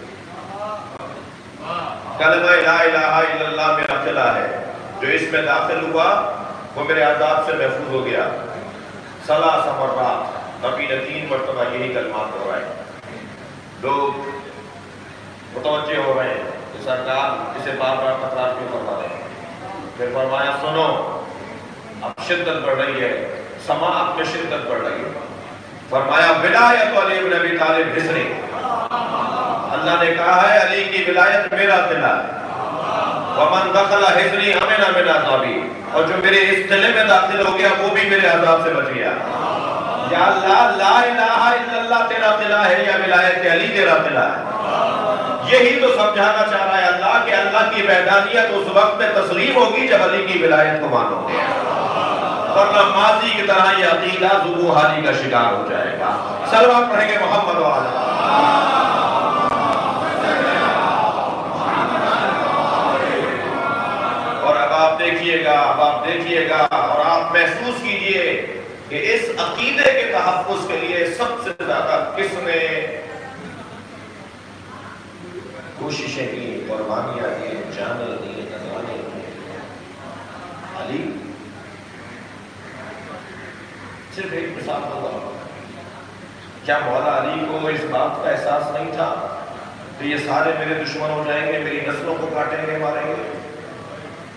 کلمہ لا الہ الا اللہ میرا قلعہ ہے، جو اس میں داخل ہوا وہ میرے عذاب سے محفوظ ہو گیا۔ ثلاث مرات، نبی نے تین مرتبہ یہی کلمات ہو رہے ہیں، لوگ متوجہ ہو رہے ہیں کہ سرکار اسے بار بار تکرار کیوں کروا رہے ہیں، پھر فرمایا سنو، اب شدت بڑھ رہی ہے، سماعت میں شدت بڑھ رہی ہے، فرمایا ولایت علی بن ابی طالب حسنی، اللہ نے کہا ہے علی کی ولایت میرا قلعہ ہے، ومن دخل حسنی امن من عذابی، اور جو میرے اس قلعے میں داخل ہو گیا وہ بھی میرے عذاب سے بچ گیا۔ یا اللہ لا الہ الا اللہ تیرا قلعہ ہے یا ولایت علی تیرا قلعہ ہے؟ یہی تو سمجھانا چاہ رہا ہے اللہ کہ اللہ کی وحدانیت اس وقت میں تسلیم ہوگی جب علی کی ولایت کو مانو گے، ورنہ ماضی کی طرح یہ عقیدہ ذبح حالی کا شکار ہو جائے گا۔ صلوات پڑھیں گے محمد و آلہ۔ اور اب آپ دیکھیے گا، اب آپ دیکھیے گا اور آپ محسوس کیجئے کہ اس عقیدے کے تحفظ کے لیے سب سے زیادہ کس نے کوششیں کی، قربانیاں دی، جانیں دی، نذرانے دی؟ علی۔ صرف ایک مثال ہوگا، کیا مولا علی کو اس بات کا احساس نہیں تھا کہ یہ سارے میرے دشمن ہو جائیں گے، میری نسلوں کو کاٹیں گے، ماریں گے؟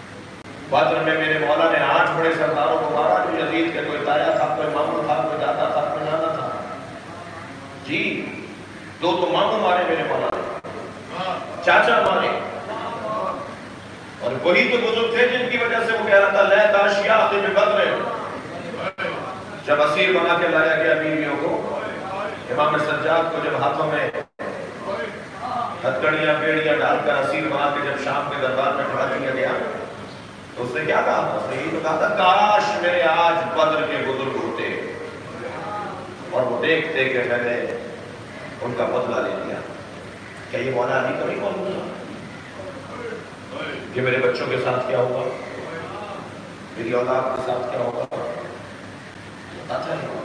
بدر میں میرے مولا نے آٹھ بڑے سرداروں کو مارا، جو یزید کے کوئی تایا تھا، کوئی ماموں تھا، کوئی دادا تھا، کوئی نانا تھا. جی دو تو ماموں مارے میرے مولا نے، چاچا مارے، اور وہی تو بزرگ تھے جن کی وجہ سے وہ کہہ رہا تھا لے داشیا تم بدر. جب اسیر بنا کے لایا گیا بیویوں کو، امام سجاد کو جب ہاتھوں میں ہتھکڑیاں بیڑیاں ڈال کر اسیر بنا کے جب شام کے دربار میں کھڑا دیا گیا تو اس نے کیا کہا؟ اس نے یہ تو کہا تھا کاش میرے آج بدر کے بزرگ ہوتے اور وہ دیکھتے کہ میں نے ان کا بدلہ لے لیا. کیا یہ مولا علی کا نہیں معلوم تھا کہ میرے بچوں کے ساتھ کیا ہوگا، میری اولاد کے ساتھ کیا ہوگا؟ پتا تھا نہیں.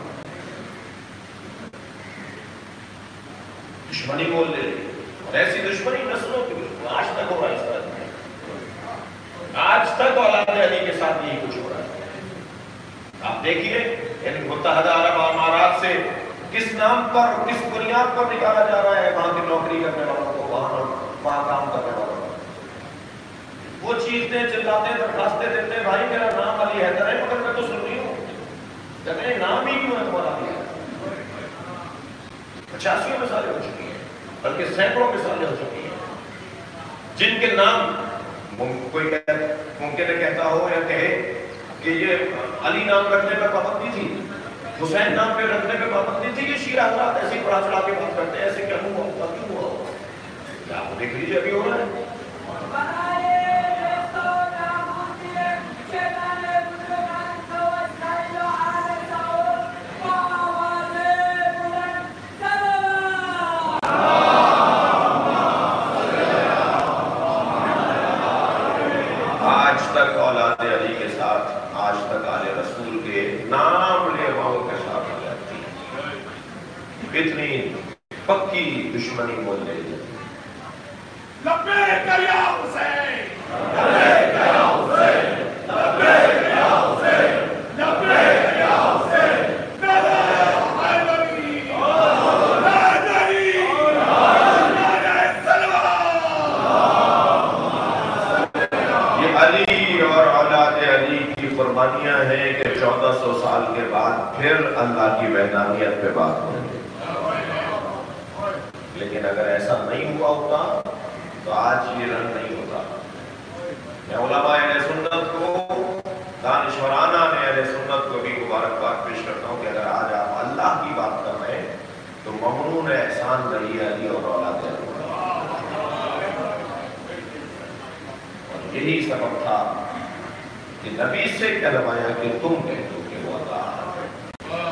دشمنی بول لے اور ایسی دشمنی نسلوں کی دشمنی آج تک ہو رہا ہے. اس طرح آج تک اولاد علی کے ساتھ یہی کچھ ہو رہا ہے. آپ دیکھیے ان متحدہ عرب امارات سے کس نام پر، کس بنیاد پر نکالا جا رہا ہے وہاں کی نوکری کرنے والوں کو، وہاں وہاں کام کرنے والوں کو. وہ چیختے چلاتے درخواستیں دیتے بھائی میرا نام علی حیدر ہے، مگر میں تو سنی ہوں. کہتے ہیں نام ہی کیوں ہے تمہارا علی حیدر؟ پچاسیوں مثالیں ہو چکی ہیں، بلکہ سینکڑوں مثالیں ہو چکی ہیں جن کے نام کوئی ممکن ہے کہتا ہو یا کہے کہ یہ علی نام رکھنے پہ پابندی تھی، حسین نام پہ رکھنے پہ پابندی تھی. یہ شیعہ حضرات ایسے بڑا چڑھا کے بات کرتے ہیں، ایسے کیا ہوا ہوگا، کیوں ہوا ہوگا؟ کیا آپ دیکھ لیجیے ابھی ہو رہا ہے. آج تک اولاد علی کے ساتھ، آج تک آل رسول کے نام لیواؤں کے ساتھ ہو جاتی ہے. اتنی پکی دشمنی بول رہی ہے. لبیک یا حسین، لبیک یا حسین، لبیک یا حسین، لبیک یا حسین، قربانیاں ہیں کہ چودہ سو سال کے بعد پھر اللہ کی وحدانیت پہ بات ہو گی. لیکن اگر ایسا نہیں ہوا ہوتا تو آج یہ رنگ نہیں ہوتا. میں علماء اہل سنت کو، دانشورانہ نے اہل سنت کو بھی مبارکباد پیش کرتا ہوں کہ اگر آج آپ اللہ کی بات کر رہے ہیں تو ممنون احسان رہی علی اور اولاد علی. اور یہی سبب تھا کہ نبی سے کہلوایا کہ تم کہہ دو کہ وہ اللہ ہے،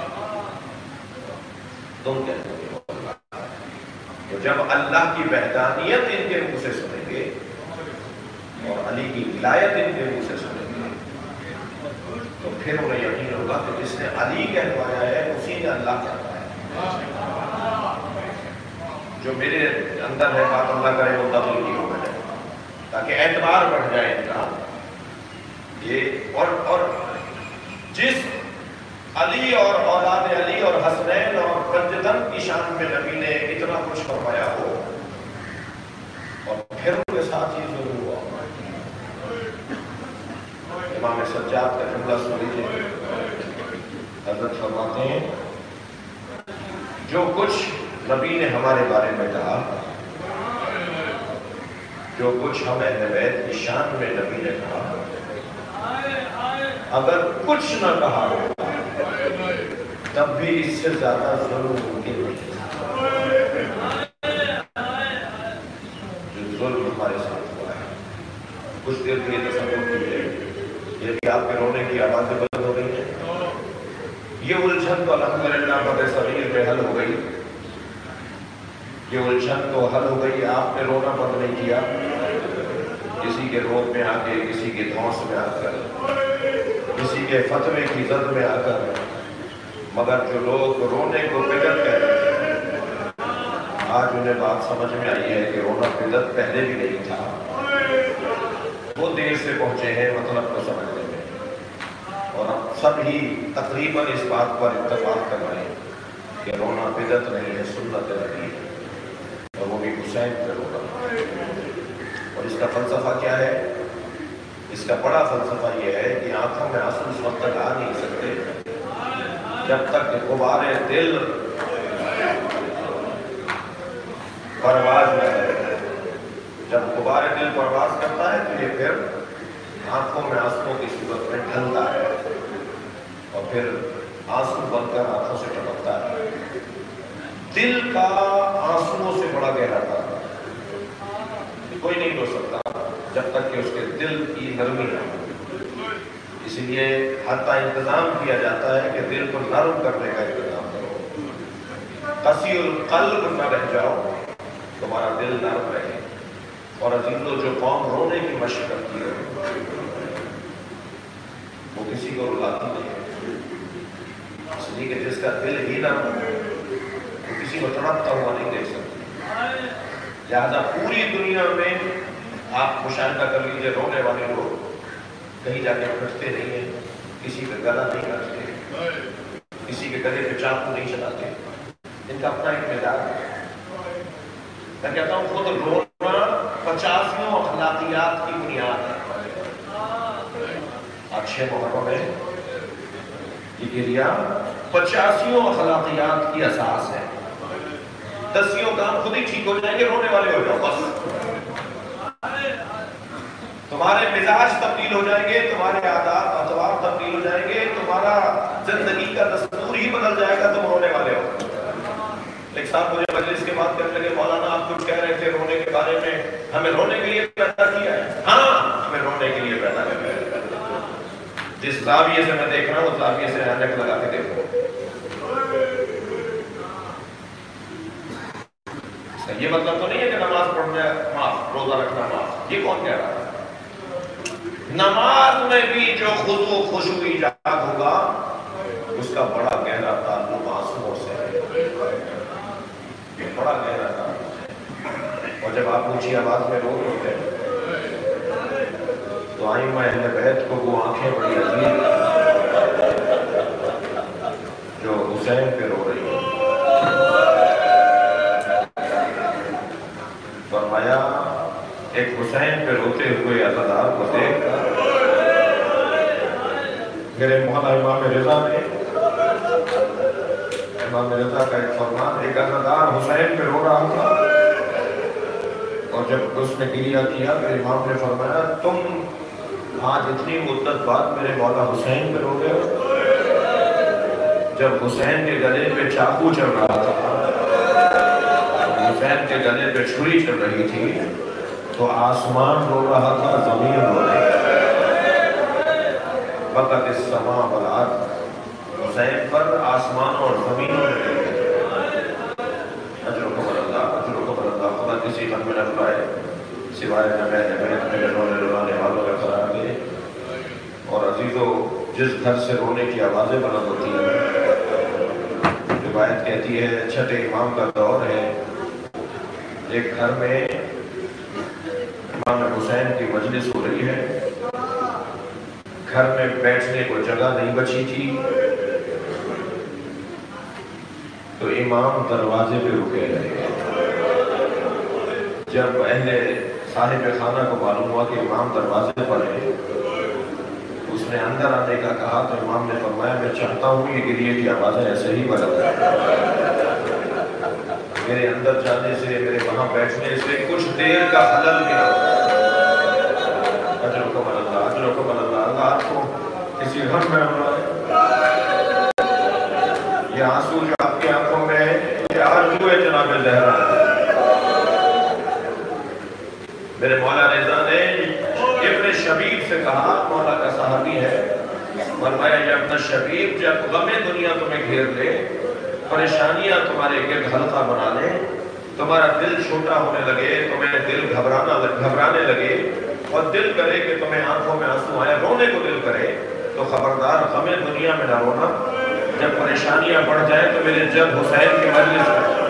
تم کہہ دو کہ وہ اللہ ہے. تو جب اللہ کی وحدانیت ان کے منہ سے سنیں گے اور علی کی ولایت ان کے منہ سے سنیں گے تو پھر انہیں یقین ہوگا کہ جس نے علی کہلوایا ہے اسی نے اللہ کہلوایا ہے. جو میرے اندر ہے بات اللہ کرے وہ تبدیل کی ہو جائے تاکہ اعتبار بڑھ جائے ان کا. یہ اور اور جس علی اور اولاد علی اور حسنین اور پنجتن کی شان میں نبی نے اتنا کچھ فرمایا ہو اور پھر ان کے ساتھ یہ ضرور ہوا. امام سجاد کا جملہ سن لیجیے. حضرت فرماتے ہیں جو کچھ نبی نے ہمارے بارے میں کہا، جو کچھ ہم اہل بیت کی شان میں نبی نے کہا، اگر کچھ نہ کہا ہوگا تب بھی اس سے زیادہ ظلم ممکن نہیں. جو ظلم ہمارے ساتھ ہوا ہے، کچھ دیر کے لیے تصور کیجیے یہ کہ آپ کے رونے کی آوازیں بند ہو گئی ہیں. یہ الجھن تو الحمدللہ فتح صغیر میں حل ہو گئی. یہ الجھن تو حل ہو گئی. آپ نے رونا بند نہیں کیا. کسی کے روپ میں آ کے، کسی کے دھونس میں آ کر، کسی کے فتوے کی زد میں آ کر، مگر جو لوگ رونے کو بدعت کہتے ہیں آج انہیں بات سمجھ میں آئی ہے کہ رونا بدعت پہلے بھی نہیں تھا. وہ دیر سے پہنچے ہیں مطلب کو سمجھنے میں، اور ہم سب ہی تقریباً اس بات پر اتفاق کر رہے ہیں کہ رونا بدعت نہیں ہے، سنت نبی ہے، اور وہ بھی حسین پہ رونا. اور اس کا فلسفہ کیا ہے؟ اس کا بڑا فلسفہ یہ ہے کہ آنکھوں میں آنسو اس وقت تک آ نہیں سکتے جب تک کہ غبارِ دل پرواز میں ہے. جب غبارِ دل پرواز کرتا ہے تو یہ پھر آنکھوں میں آنسوؤں کی صورت میں ڈھلتا ہے اور پھر آنسو بن کر آنکھوں سے ٹپکتا ہے. دل کا آنسوؤں سے بڑا گہرا تھا کوئی نہیں ہو سکتا جب تک کہ اس کے دل کی نرمی نہ ہو. اسی لیے حتیٰ انتظام کیا جاتا ہے کہ دل کو نرم کرنے کا انتظام کرو. قسی القلب نہ رہ جاؤ، تمہارا دل نرم رہے. اور عزیزو جو قوم رونے کی مشق کرتی ہے وہ کسی کو رلاتی نہیں، اس لیے کہ جس کا دل ہی نرم ہو وہ کسی کو تڑپتا ہوا نہیں دیکھ سکتی. لہذا پوری دنیا میں آپ مشاہدہ کر لیجیے رونے والے لوگ کہیں جا کے پھٹتے نہیں ہیں، کسی کا گلا نہیں کاٹتے، کسی کے گلے پہ چاقو نہیں چلاتے. ان کا اپنا ایک مزاج ہے. میں کہتا ہوں خود رونا پچاسیوں اخلاقیات کی بنیاد ہے. اچھے محرم میں یہ گریا پچاسیوں اخلاقیات کی اساس ہے. دسیوں کام خود ہی ٹھیک ہو جائیں گے، رونے والے ہو جاؤ بس. تمہارے مزاج تبدیل ہو جائیں گے، تمہارے عادات اطوار تبدیل ہو جائیں گے، تمہارا زندگی کا دستور ہی بدل جائے گا، تم رونے والے ہو. ایک صاحب مجھے مجلس کے بات کرنے لگے، مولانا آپ کچھ کہہ رہے تھے رونے کے بارے میں، ہمیں رونے کے لیے پیدا کیا ہے. ہاں ہمیں رونے کے لیے پیدا کیا ہے. جس زاویے سے میں دیکھ رہا ہوں اس زاویے سے اینک لگا کے دیکھو. یہ مطلب تو نہیں ہے کہ نماز پڑھنا معاف، روزہ رکھنا معاف. یہ کون کہہ رہا ہے؟ نماز میں بھی جو خضوع و خشوع ایجاد ہوگا اس کا بڑا گہرا تعلق آنسوؤں سے ہے. یہ بڑا گہرا تعلق ہے. اور جب آپ اونچی آواز میں رو رہے ہیں تو ائمہ اہل بیت کو وہ آنکھیں بڑی عجیب جو حسین پہ رو رہی ہیں. فرمایا ایک حسین پہ روتے ہوئے عزادار کو دیکھ کر میرے مولا امام رضا نے، امام رضا کا ایک فرمان، ایک عزادار حسین پہ رو رہا تھا اور جب اس نے گریہ کیا تو امام نے فرمایا تم آج اتنی مدت بعد میرے مولا حسین پہ رو گئے ہو. جب حسین کے گلے پہ چاقو چل رہا تھا، حسین کے گلے پہ چھری چل رہی تھی تو آسمان رو رہا تھا، زمین رو رہی تھی. بکت السماء والارض، حسین پر آسمانوں اور زمینوں نے اجرکم اللہ، اجرکم اللہ. خدا کسی خط میں نہ رلائے سوائے نبی نبیت میں رونے رلانے والوں کا قرار دے. اور عزیزو جس گھر سے رونے کی آوازیں بلند ہوتی ہیں، روایت کہتی ہے چھٹے امام کا دور ہے، ایک گھر میں امام حسین کی مجلس ہو رہی ہے، گھر میں بیٹھنے کو جگہ نہیں بچی تھی تو امام دروازے پہ رکے رہے. جب اہل صاحب خانہ کو معلوم ہوا کہ امام دروازے پر ہے، اس نے اندر آنے کا کہا تو امام نے فرمایا میں چاہتا ہوں یہ گریے کی آوازیں ایسے ہی بلند ہیں. میرے اندر جانے سے، میرے وہاں بیٹھنے سے کچھ دیر کا خلل بھی نہ ہو. اجرکم اللہ، اجرکم اللہ. اللہ آپ کو کسی غم میں ہمارے یہ آنسو جو آپ کی آنکھوں میں ہے یہ آرزو ہے جناب زہرا. میرے مولا رضا نے ابن شبیب سے کہا، مولا کا صحابی ہے، فرمایا یہ ابن شبیب جب غم دنیا تمہیں گھیر لے، پریشانیاں تمہارے گرد حلقہ بنا لیں، تمہارا دل چھوٹا ہونے لگے، تمہیں دل گھبرانا گھبرانے لگے اور دل کرے کہ تمہیں آنکھوں میں آنسو آئے، رونے کو دل کرے، تو خبردار غم دنیا میں نہ رونا. جب پریشانیاں بڑھ جائیں تو میرے جد حسین کی مجلس کر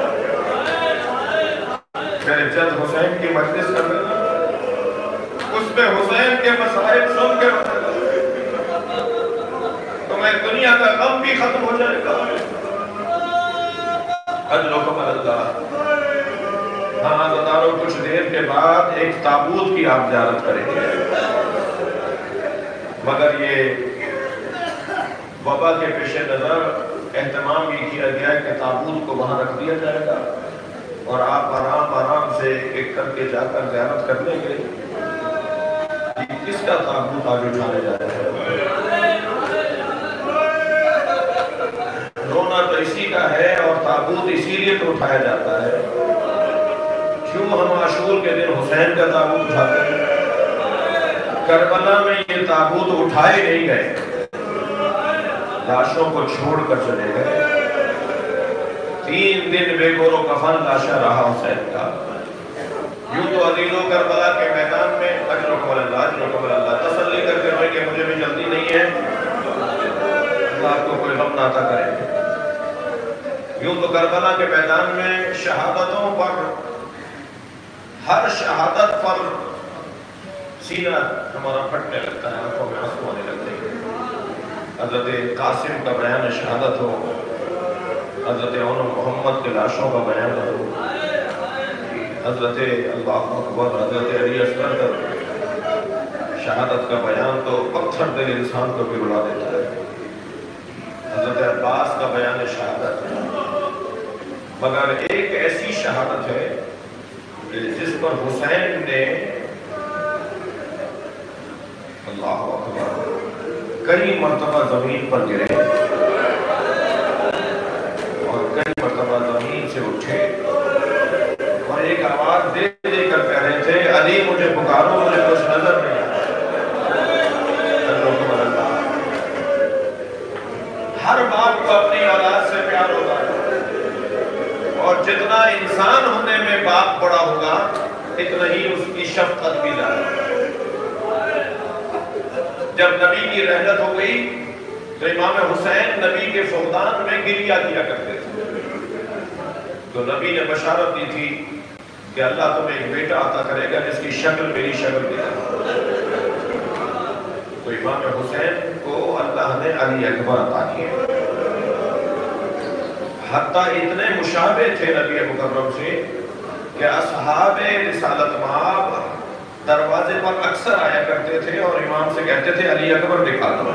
میرے جد حسین کی مجلس کر لینا، اس میں حسین کے مسائل سن کے تمہیں دنیا کا غم بھی ختم ہو جائے گا. اجرکم اللہ. ہاں عزاداروں کچھ دیر کے بعد ایک تابوت کی آپ زیارت کریں گے. مگر یہ وبا کے پیش نظر اہتمام یہ کیا گیا ہے کہ تابوت کو وہاں رکھ دیا جائے گا اور آپ آرام آرام سے ایک کر کے جا کر زیارت کر لیں گے. کس کا تابوت آج اٹھانے جا رہے ہیں؟ رونا تو اسی کا ہے اور تابوت اسی لیے تو اٹھایا جاتا ہے. کیوں ہم عاشور کے دن حسین کا تابوت اٹھاتے ہیں؟ کربلا میں یہ تابوت اٹھائے نہیں گئے، لاشوں کو چھوڑ کر چلے گئے. تین دن بے گور و کفن لاشا رہا حسین کا. یوں تو عزیزوں کربلا کے میدان میں اجرکم اللہ اجرکم اللہ تسلی کر کے رہے کہ مجھے بھی جلدی نہیں ہے، اللہ کو کوئی غم نہ عطا کرے. یوں تو کربلا کے میدان میں شہادتوں پر، ہر شہادت پر سینہ ہمارا پھٹنے لگتا ہے، آنکھوں میں آنسو آنے لگتے ہیں. حضرت قاسم کا بیان شہادت ہو، حضرت اون محمد کے لاشوں کا بیان ہو، حضرت اللہ اکبر حضرت علی اصغر کا شہادت کا بیان تو پتھر دل انسان کو بھی رلا دیتا ہے. حضرت عباس کا بیان شہادت ہے. مگر ایک ایسی شہادت ہے کہ جس پر حسین نے اللہ اکبر کئی مرتبہ زمین پر گرے اور کئی مرتبہ زمین سے اٹھے اور ایک آواز دے دے کر کہہ رہے تھے علی مجھے پکارو، مجھے کچھ نظر نہیں آتا. ہر باپ کو اپنی اولاد سے پیار ہوتا ہے اور جتنا انسان ہونے میں باپ بڑا ہوگا اتنا ہی اس کی شفقت بھی زیادہ. جب نبی کی رحلت ہو گئی تو امام حسین نبی کے فقدان میں گریہ کیا کرتے تھے. تو نبی نے بشارت دی تھی کہ اللہ تمہیں ایک بیٹا عطا کرے گا جس کی شکل میری شکل کی طرح. تو امام حسین کو اللہ نے علی اکبر عطا کیا. حتیٰ اتنے مشابہ تھے نبی مکرم سے کہ اصحاب رسالت مآب دروازے پر اکثر آیا کرتے تھے اور امام سے کہتے تھے علی اکبر دکھا دو.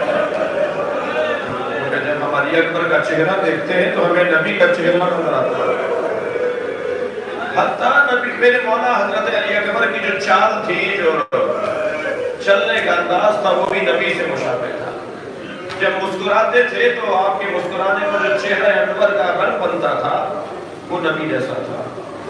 کیونکہ جب ہم علی اکبر کا چہرہ دیکھتے ہیں تو ہمیں نبی کا چہرہ نظر آتا ہے. حتیٰ نبی میرے مولا حضرت علی اکبر کی جو چال تھی، جو چلنے کا انداز تھا، وہ بھی نبی سے مشابہ تھا. جب مسکراتے تھے تو آپ کے مسکرانے میں جو چہرہ انور کا رنگ بنتا تھا وہ نبی جیسا تھا.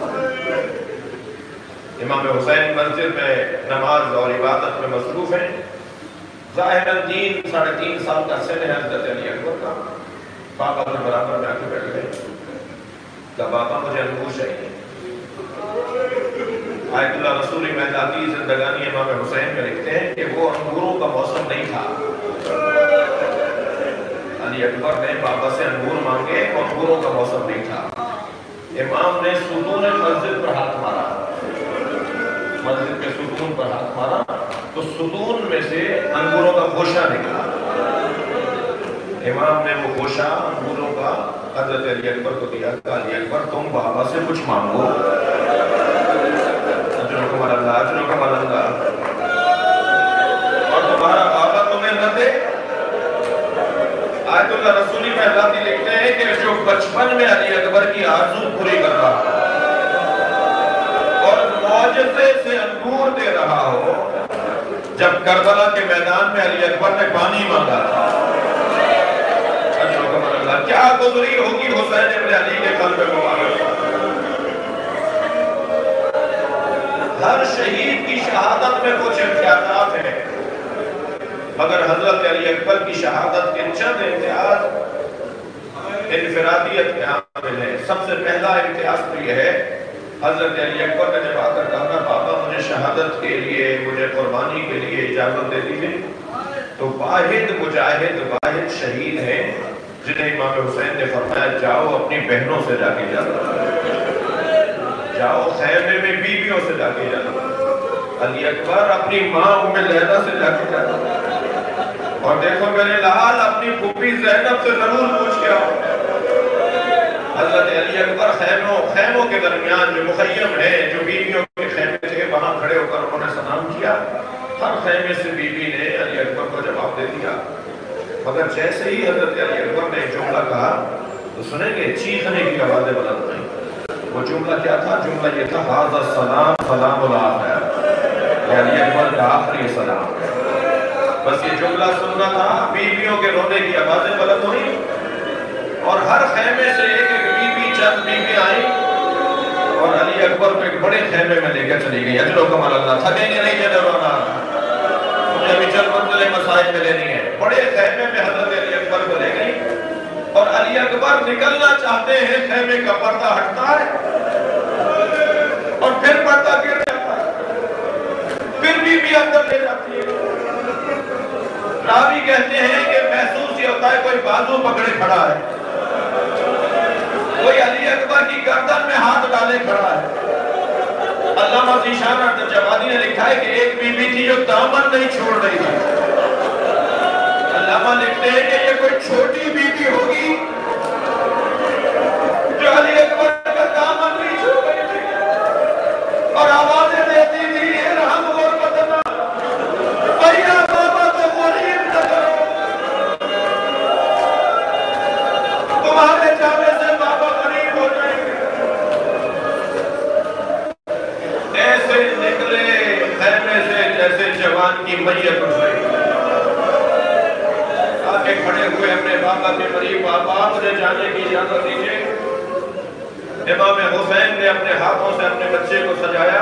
امام حسین مسجد میں نماز اور عبادت میں مصروف ہیں. ظاہراً تین ساڑھے تین سال کا سن ہے حضرت علی اکبر کا. بابا کے برابر میں آ کے بیٹھ گئے. کہا بابا مجھے انگور چاہیے. آیت اللہ رسول مہداتی زندگانی امام حسین میں لکھتے ہیں کہ وہ انگوروں کا موسم نہیں تھا. علی اکبر نے بابا سے انگور مانگے اور انگوروں کا موسم نہیں تھا. امام نے ستون مسجد پر ہاتھ مارا، مسجد کے ستون پر ہاتھ مارا تو ستون میں سے انگوروں کا گوشہ نکلا. امام نے وہ گوشہ انگوروں کا حضرت علی اکبر کو دیا. کہ علی اکبر تم بابا سے کچھ مانگو، اجرکم اللہ اجرکم اللہ، اور تمہارا بابا تمہیں نہ دے. آیت اللہ رسولی مہداتی لکھتے ہیں کہ جو بچپن میں علی اکبر کی آرزو پوری کر رہا اور معجزے سے انگور دے رہا ہو، جب کربلا کے میدان میں علی اکبر نے پانی مانگا تھا، کیا گزری ہوگی حسین ابن علی کے قلب مبارک. ہر شہید کی شہادت میں کچھ امتیازات ہیں، مگر حضرت علی اکبر کی شہادت کے چند امتیاز انفرادیت کے حامل ہیں. سب سے پہلا امتیاز تو یہ ہے، حضرت علی اکبر نے جب آ کر کہا بابا مجھے شہادت کے لیے، مجھے قربانی کے لیے اجازت دے دیجیے، تو واحد مجاہد واحد شہید ہیں جنہیں امام حسین نے فرمایا جاؤ اپنی بہنوں سے جا کے اجازت، جاؤ خیمے میں بیویوں سے جا کے اجازت. علی اکبر اپنی ماں ام لیلہ سے جا کے اجازت، اور دیکھو میرے لال اپنی پھوپھی زینب سے ضرور پوچھ کے آؤ. حضرت علی اکبر خیموں خیموں کے درمیان جو مخیم ہے، جو بیویوں کے خیمے تھے، وہاں کھڑے ہو کر انہوں نے سلام کیا ہر خیمے سے بی بی نے علی اکبر کو جواب دے دیا، مگر جیسے ہی حضرت علی اکبر نے ایک جملہ کہا تو سنیں گے چیخنے کی آوازیں بلند ہوئیں۔ وہ جملہ کیا تھا؟ جملہ یہ تھا ھذا السلام سلام الآخر، یہ علی اکبر کا آخری سلام ہے۔ بس یہ جملہ سننا تھا، بیویوں کے رونے کی آوازیں بلند ہوئی اور ہر خیمے سے ایک ایک بی بی چند بی بی آئی اور علی اکبر کو ایک بڑے خیمے میں لے کر چلی گئی۔ اجر و کمال اللہ، تھکیں گے نہیں جنرانا، مجھے ابھی چل منزلیں مسائل میں لینی ہے۔ بڑے خیمے میں حضرت علی اکبر کو لے گئی اور علی اکبر نکلنا چاہتے ہیں، خیمے کا پردہ ہٹتا ہے اور پھر پردہ گر جاتا ہے، پھر بی بی اندر لے جاتی ہے۔ راوی کہتے ہیں کہ محسوس یہ ہوتا ہے کوئی بازو پکڑے کھڑا ہے، کوئی علی اکبر کی گردن میں ہاتھ ڈالے کھڑا ہے۔ علامہ ذیشان الترجمانی نے لکھا ہے کہ ایک بی بی تھی جو دامن نہیں چھوڑ رہی تھی۔ علامہ لکھتے ہیں کہ یہ کوئی چھوٹی بی بی ہوگی جو علی اکبر کا دامن نہیں چھوڑ رہی تھی اور آوازیں دیتی تھی ارحم غربتنا بھیا بابا تو غریب نہ کرو، تمہارے جانے سے بابا غریب ہو جائیں گے۔ ایسے نکلے خیمے سے جیسے جوان کی میت اٹھ گئی، آگے کھڑے ہوئے اپنے بابا کے قریب، بابا مجھے جانے کی اجازت دیجیے۔ امام حسین نے اپنے ہاتھوں سے اپنے بچے کو سجایا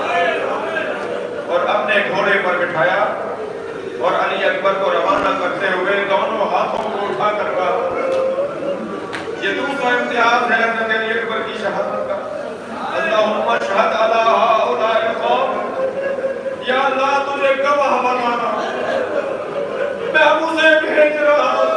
اور اپنے گھوڑے پر بٹھایا اور علی اکبر کو روانہ کرتے ہوئے دونوں ہاتھوں کو اٹھا کر کہا، یہ دوسرا امتیاز ہے حضرت علی اکبر کی شہادت کا، اللہم اشہد علی ہؤلاء القوم، یا اللہ تجھے گواہ بنانا، میں ابو سے بھیج رہا ہوں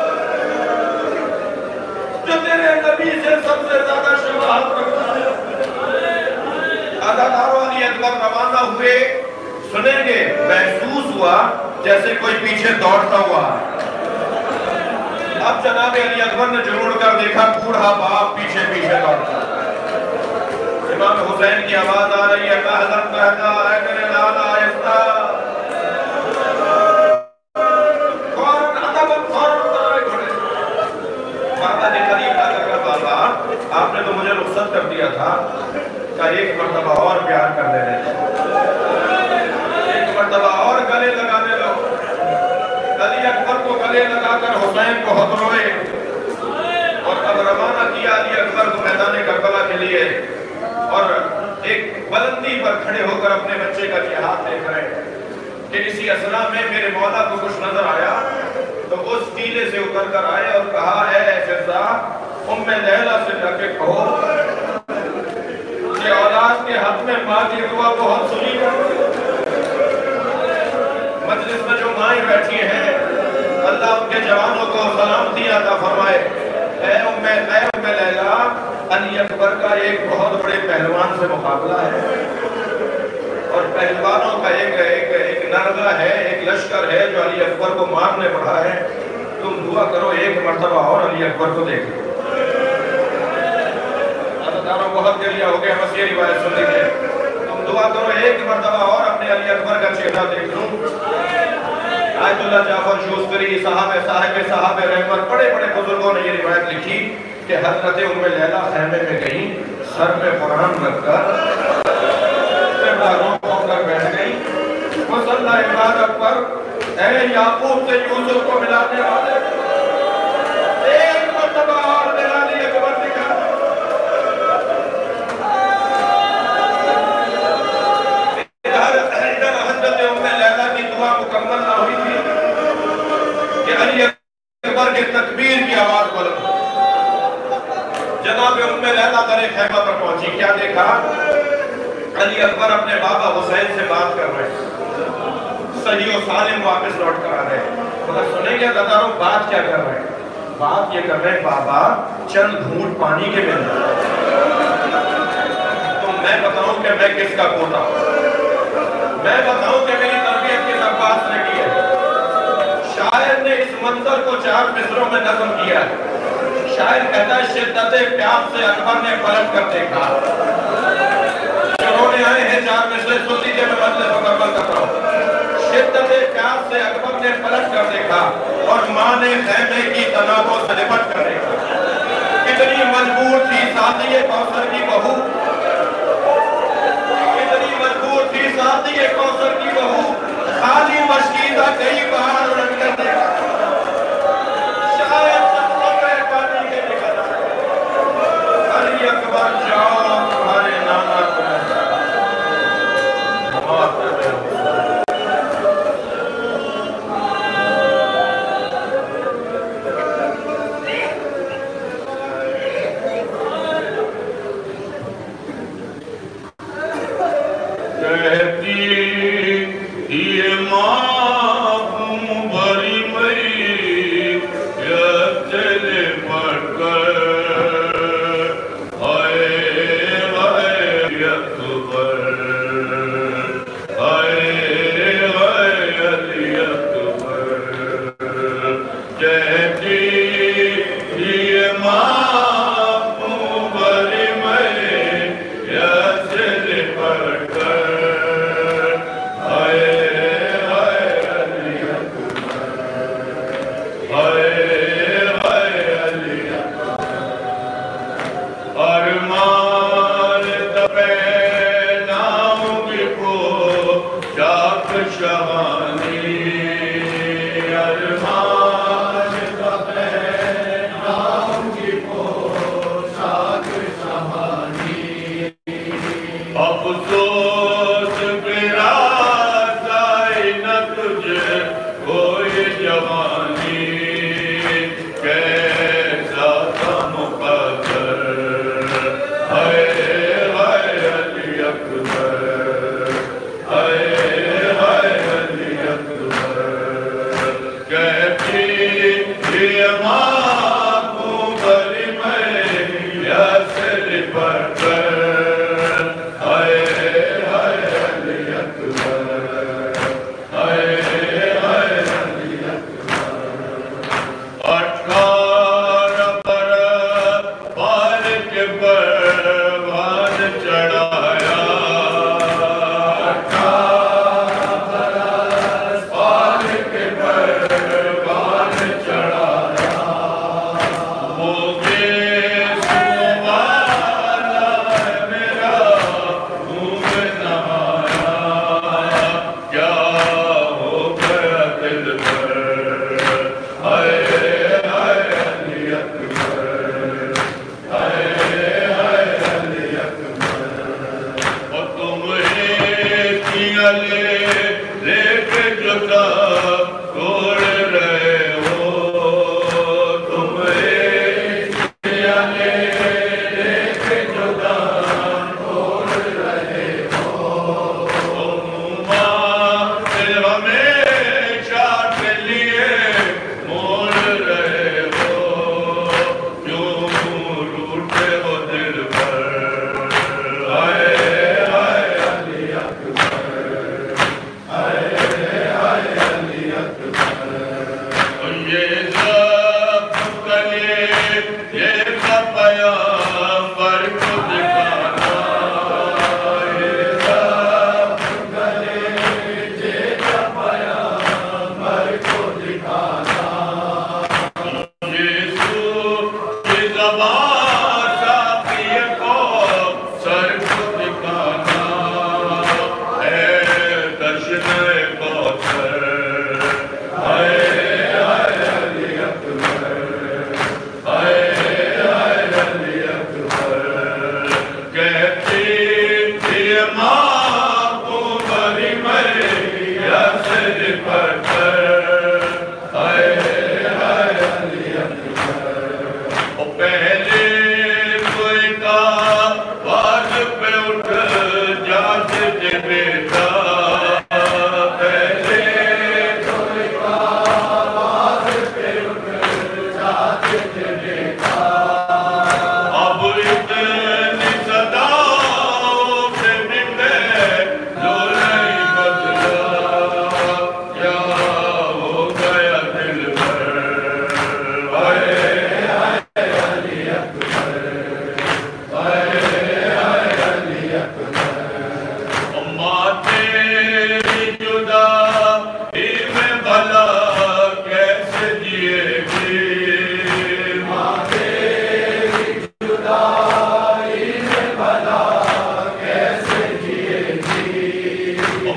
جو تیرے نبی سے سب سے زیادہ شباہت رکھتا ہے۔ عزادارو علی اکبر روانہ ہوئے، سنیں گے محسوس ہوا جیسے کوئی پیچھے دوڑتا ہوا ہے۔ اب جناب علی اکبر نے جھوڑ کر دیکھا بوڑھا باپ پیچھے پیچھے دوڑتا ہے۔ امام حسین کی آواز آ رہی ہے، مہدن مہدہ اے میرے لالا آہستہ، بابا نے قریب آ کر کہا، بابا آپ نے تو مجھے رخصت کر دیا تھا، کہ ایک مرتبہ اور پیار کر لینے دو، ایک مرتبہ اور گلے لگانے دو۔ علی اکبر کو گلے لگا کر حسین کو ہتھ روئے اور اب روانہ کیا علی اکبر کو میدان کربلا کے لیے، اور ایک بلندی پر کھڑے ہو کر اپنے بچے کا جہاد دیکھ رہے کہ اسی اسنا میں میرے مولا کو کچھ نظر آیا تو اس ٹیلے سے اتر کر آئے اور کہا، اے فضا ام لیلہ سے جا کے کہو کہ اولاد کے حق میں ماں کی دعا بہت سنی کرتی ہے۔ مجلس میں جو مائیں بیٹھی ہیں، اللہ ان کے جوانوں کو سلامتی عطا فرمائے۔ اے ام اے ام لیلہ، علی اکبر کا ایک بہت بڑے پہلوان سے مقابلہ ہے اور پہلوانوں کا ایک ایک ایک نرغہ ہے، ایک لشکر ہے جو علی اکبر کو مارنے پڑا ہے، تم دعا کرو ایک مرتبہ اور علی اکبر کو دیکھ لو۔ عزاداروں بہت گریہ ہو گیا، بس یہ روایت سن لیجیے، تم دعا کرو ایک مرتبہ اور اپنے علی اکبر کا چہرہ دیکھ لوں۔ آیت اللہ جعفر شوستری، صحابہ صاحب صحابہ رحمت، بڑے بڑے بزرگوں نے یہ روایت لکھی کہ حضرت ام لیلہ خیمے میں گئیں، سر میں قرآن رکھ کر رو کر بیٹھ گئی، مصلی عبادت پر اے یعقوب سے یوسف کو ملانے والے، ایک مرتبہ اور میرا علی اکبر دکھا۔ ادھر حضرت ام لیلہ کی دعا مکمل نہ ہوئی تھی کہ علی اکبر کے تکبیر کی آواز بلند، جناب ام لیلہ در خیمہ پر پہنچی، کیا دیکھا؟ علی اکبر اپنے بابا حسین سے بات کر رہے ہیں، صحیح و سالم واپس لوٹ کر آ رہے ہیں۔ مگر سنیں گے عزاداروں بات کیا کر رہے ہیں؟ بات یہ کر رہے ہیں، بابا چند گھونٹ پانی کے مل جائے تو میں بتاؤں کہ میں کس کا پوتا ہوں، میں بتاؤں کہ میری تربیت کس عباس نے کی ہے۔ شاعر نے اس منظر کو چار مصروں میں نظم کیا ہے۔ شاعر کہتا ہے، شدت پیاس سے اکبر نے پلٹ کر دیکھا، رونے آئے ہیں چار مصرے سن لیجئے، میں مجلس مکمل کر رہا ہوں۔ شدت اکبر نے پلٹ کر دیکھا اور ماں نے خیمے کی تنابوں سے لپٹ کر دیکھا. کتنی مجبور تھی ساتھی کوثر کی بہو, کتنی مجبور تھی ساتھی کوثر کی بہو, خالی مشکیزہ کئی بار رکھ کر دیکھا. شاید سطروں پہ پانی کے نکل علی اکبر جاؤ تمہارے نانا کو معاف کر دے.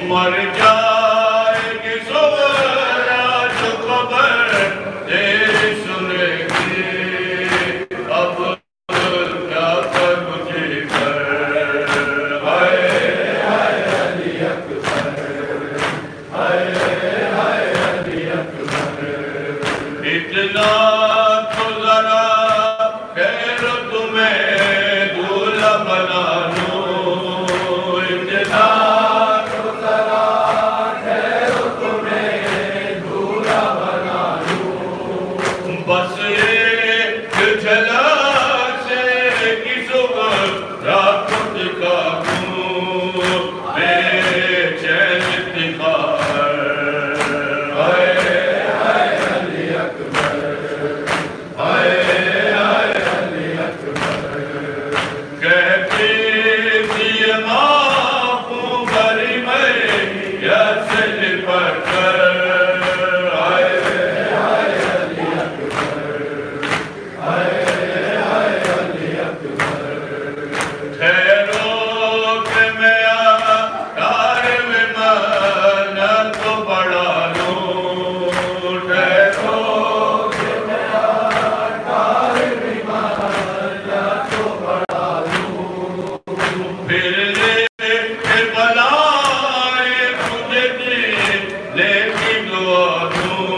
مر جائے گی سورا جو خبر تیری سنے گی اب کیا کر مجھے کر ہائے ہائے علی اکبر ہائے ہائے علی اکبر اتنا تو ذرا خیر تمہیں دولہ بنا لوں اتنا تو ذرا خیر تمہیں دولہ بنا لوں بس ایک جھلک سے کس وقت رات دکھا دوں بے چین اتخار ہائے ہائے علی اکبر ہائے ہائے علی اکبر کہتے تھی معافوں بھری میں یا سے لپٹ کر ہائے ہائے علی اکبر ہائے ہائے علی اکبر ٹھہرو کہ میں آکار میں منت کو بڑھا لوں ٹھہرو کہ میں آکار میں منت کو بڑھا لوں پھر لے کے بلائے مجھے دلے کی دعا دوں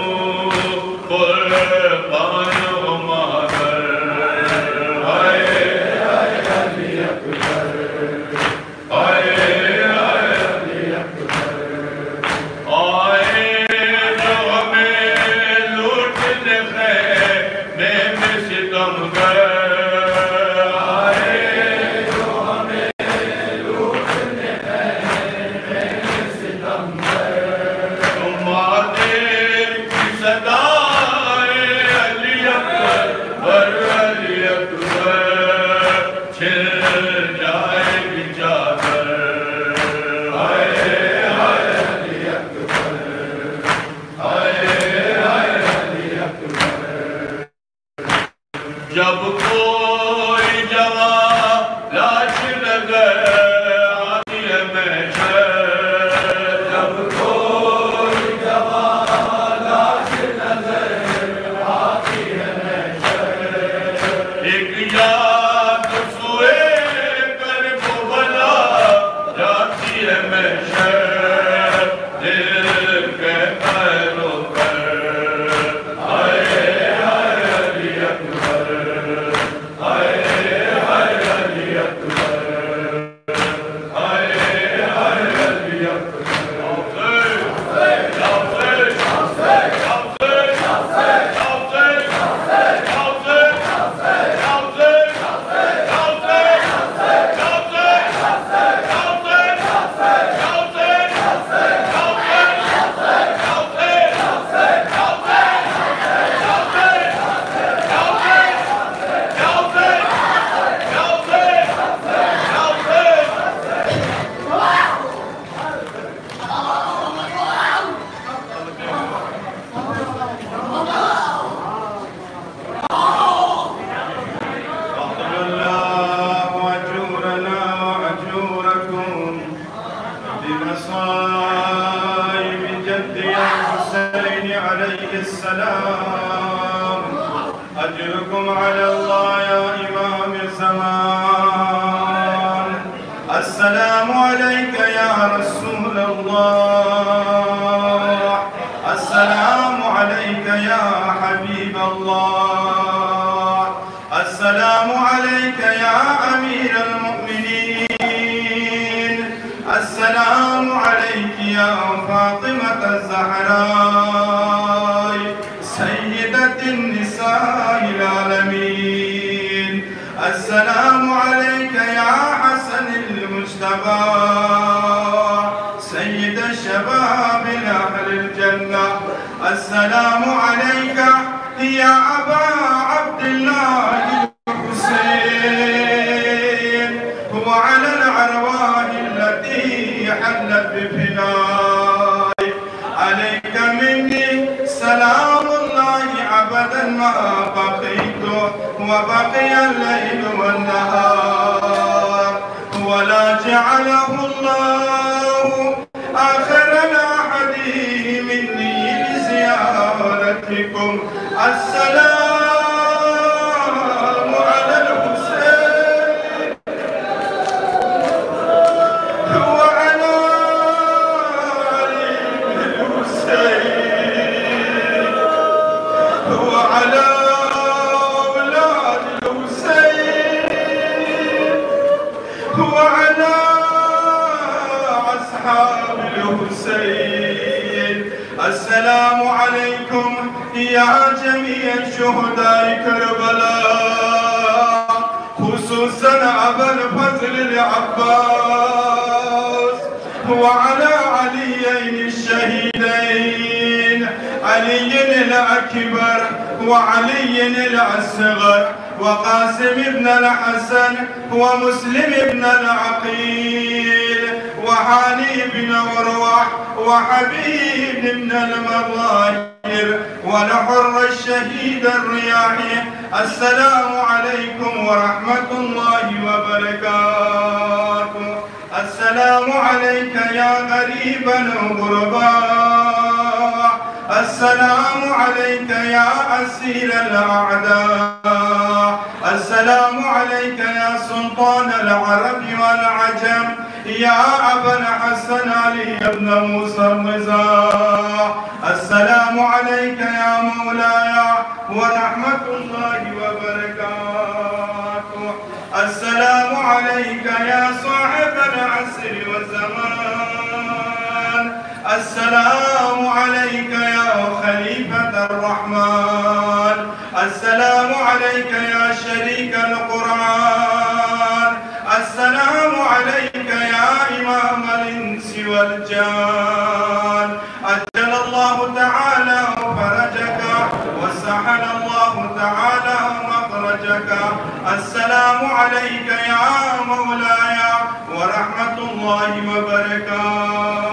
قربان و مادر ہائے ہائے علی اکبر ہائے ہائے علی اکبر آئے جو ہمیں لوٹنے خیمے میں ستم گر آئے جو ہمیں لوٹنے خیمے میں ستم گر تم آتے کی صدائے علی اکبر علی اکبر چھل جائے گی چادر ہائے ہائے علی اکبر ہائے ہائے علی اکبر جب کوئی جوان لاش نظر آتی ہے محشر جب کوئی جوان لاش نظر آتی ہے محشر ایک یاد سوئے کر کو بلا جاتی ہے محشر دل کہتا ہے رو کر ہائے ہائے علی اکبر ہائے ہائے علی اکبر ہائے ہائے علی اکبر أجركم على الله يا إمام الزمان السلام عليك يا رسول الله السلام عليك يا حبيب الله السلام عليك يا أمير المؤمنين السلام عليك يا فاطمة الزهراء سيدة النساء العالمين السلام عليك يا حسن المجتبى سيد الشباب أهل الجنة السلام عليك يا أبا عبد الله الحسين وعلى الأرواح التي حلت بفنائك عليك مني سلام الله أبدا ما بقيت وبقي الليل والنهار ولا جعله الله السلام على الحسين وعلى علي الحسين وعلى أولاد الحسين وعلى أصحاب الحسين. السلام عليكم يا جميع شهداء كربلاء، خصوصا أبا الفضل العباس، وعلى عليين الشهيدين، علي الأكبر وعلي الأصغر، وقاسم بن الحسن ومسلم بن العقيل وحاني بن وروح وحبيب بن المظاهر ونحر الشهيد الرياحي. السلام عليكم ورحمة الله وبركاته. السلام عليك يا غريب الغرباء، السلام عليك يا أسير الأعداء، السلام عليك يا سلطان العرب والعجم، يا أبا الحسن علي بن موسى الرضا. السلام عليك يا مولاي ورحمة الله وبركاته. السلام عليك يا صاحب العصر والزمان، السلام عليك يا خليفة الرحمن، السلام عليك يا شريك القرآن، السلام عليك يا إمام الإنس والجان. أجل الله تعالى فرجك وسهل الله تعالى مخرجك. السلام عليك يا مولاي ورحمة الله وبركاته.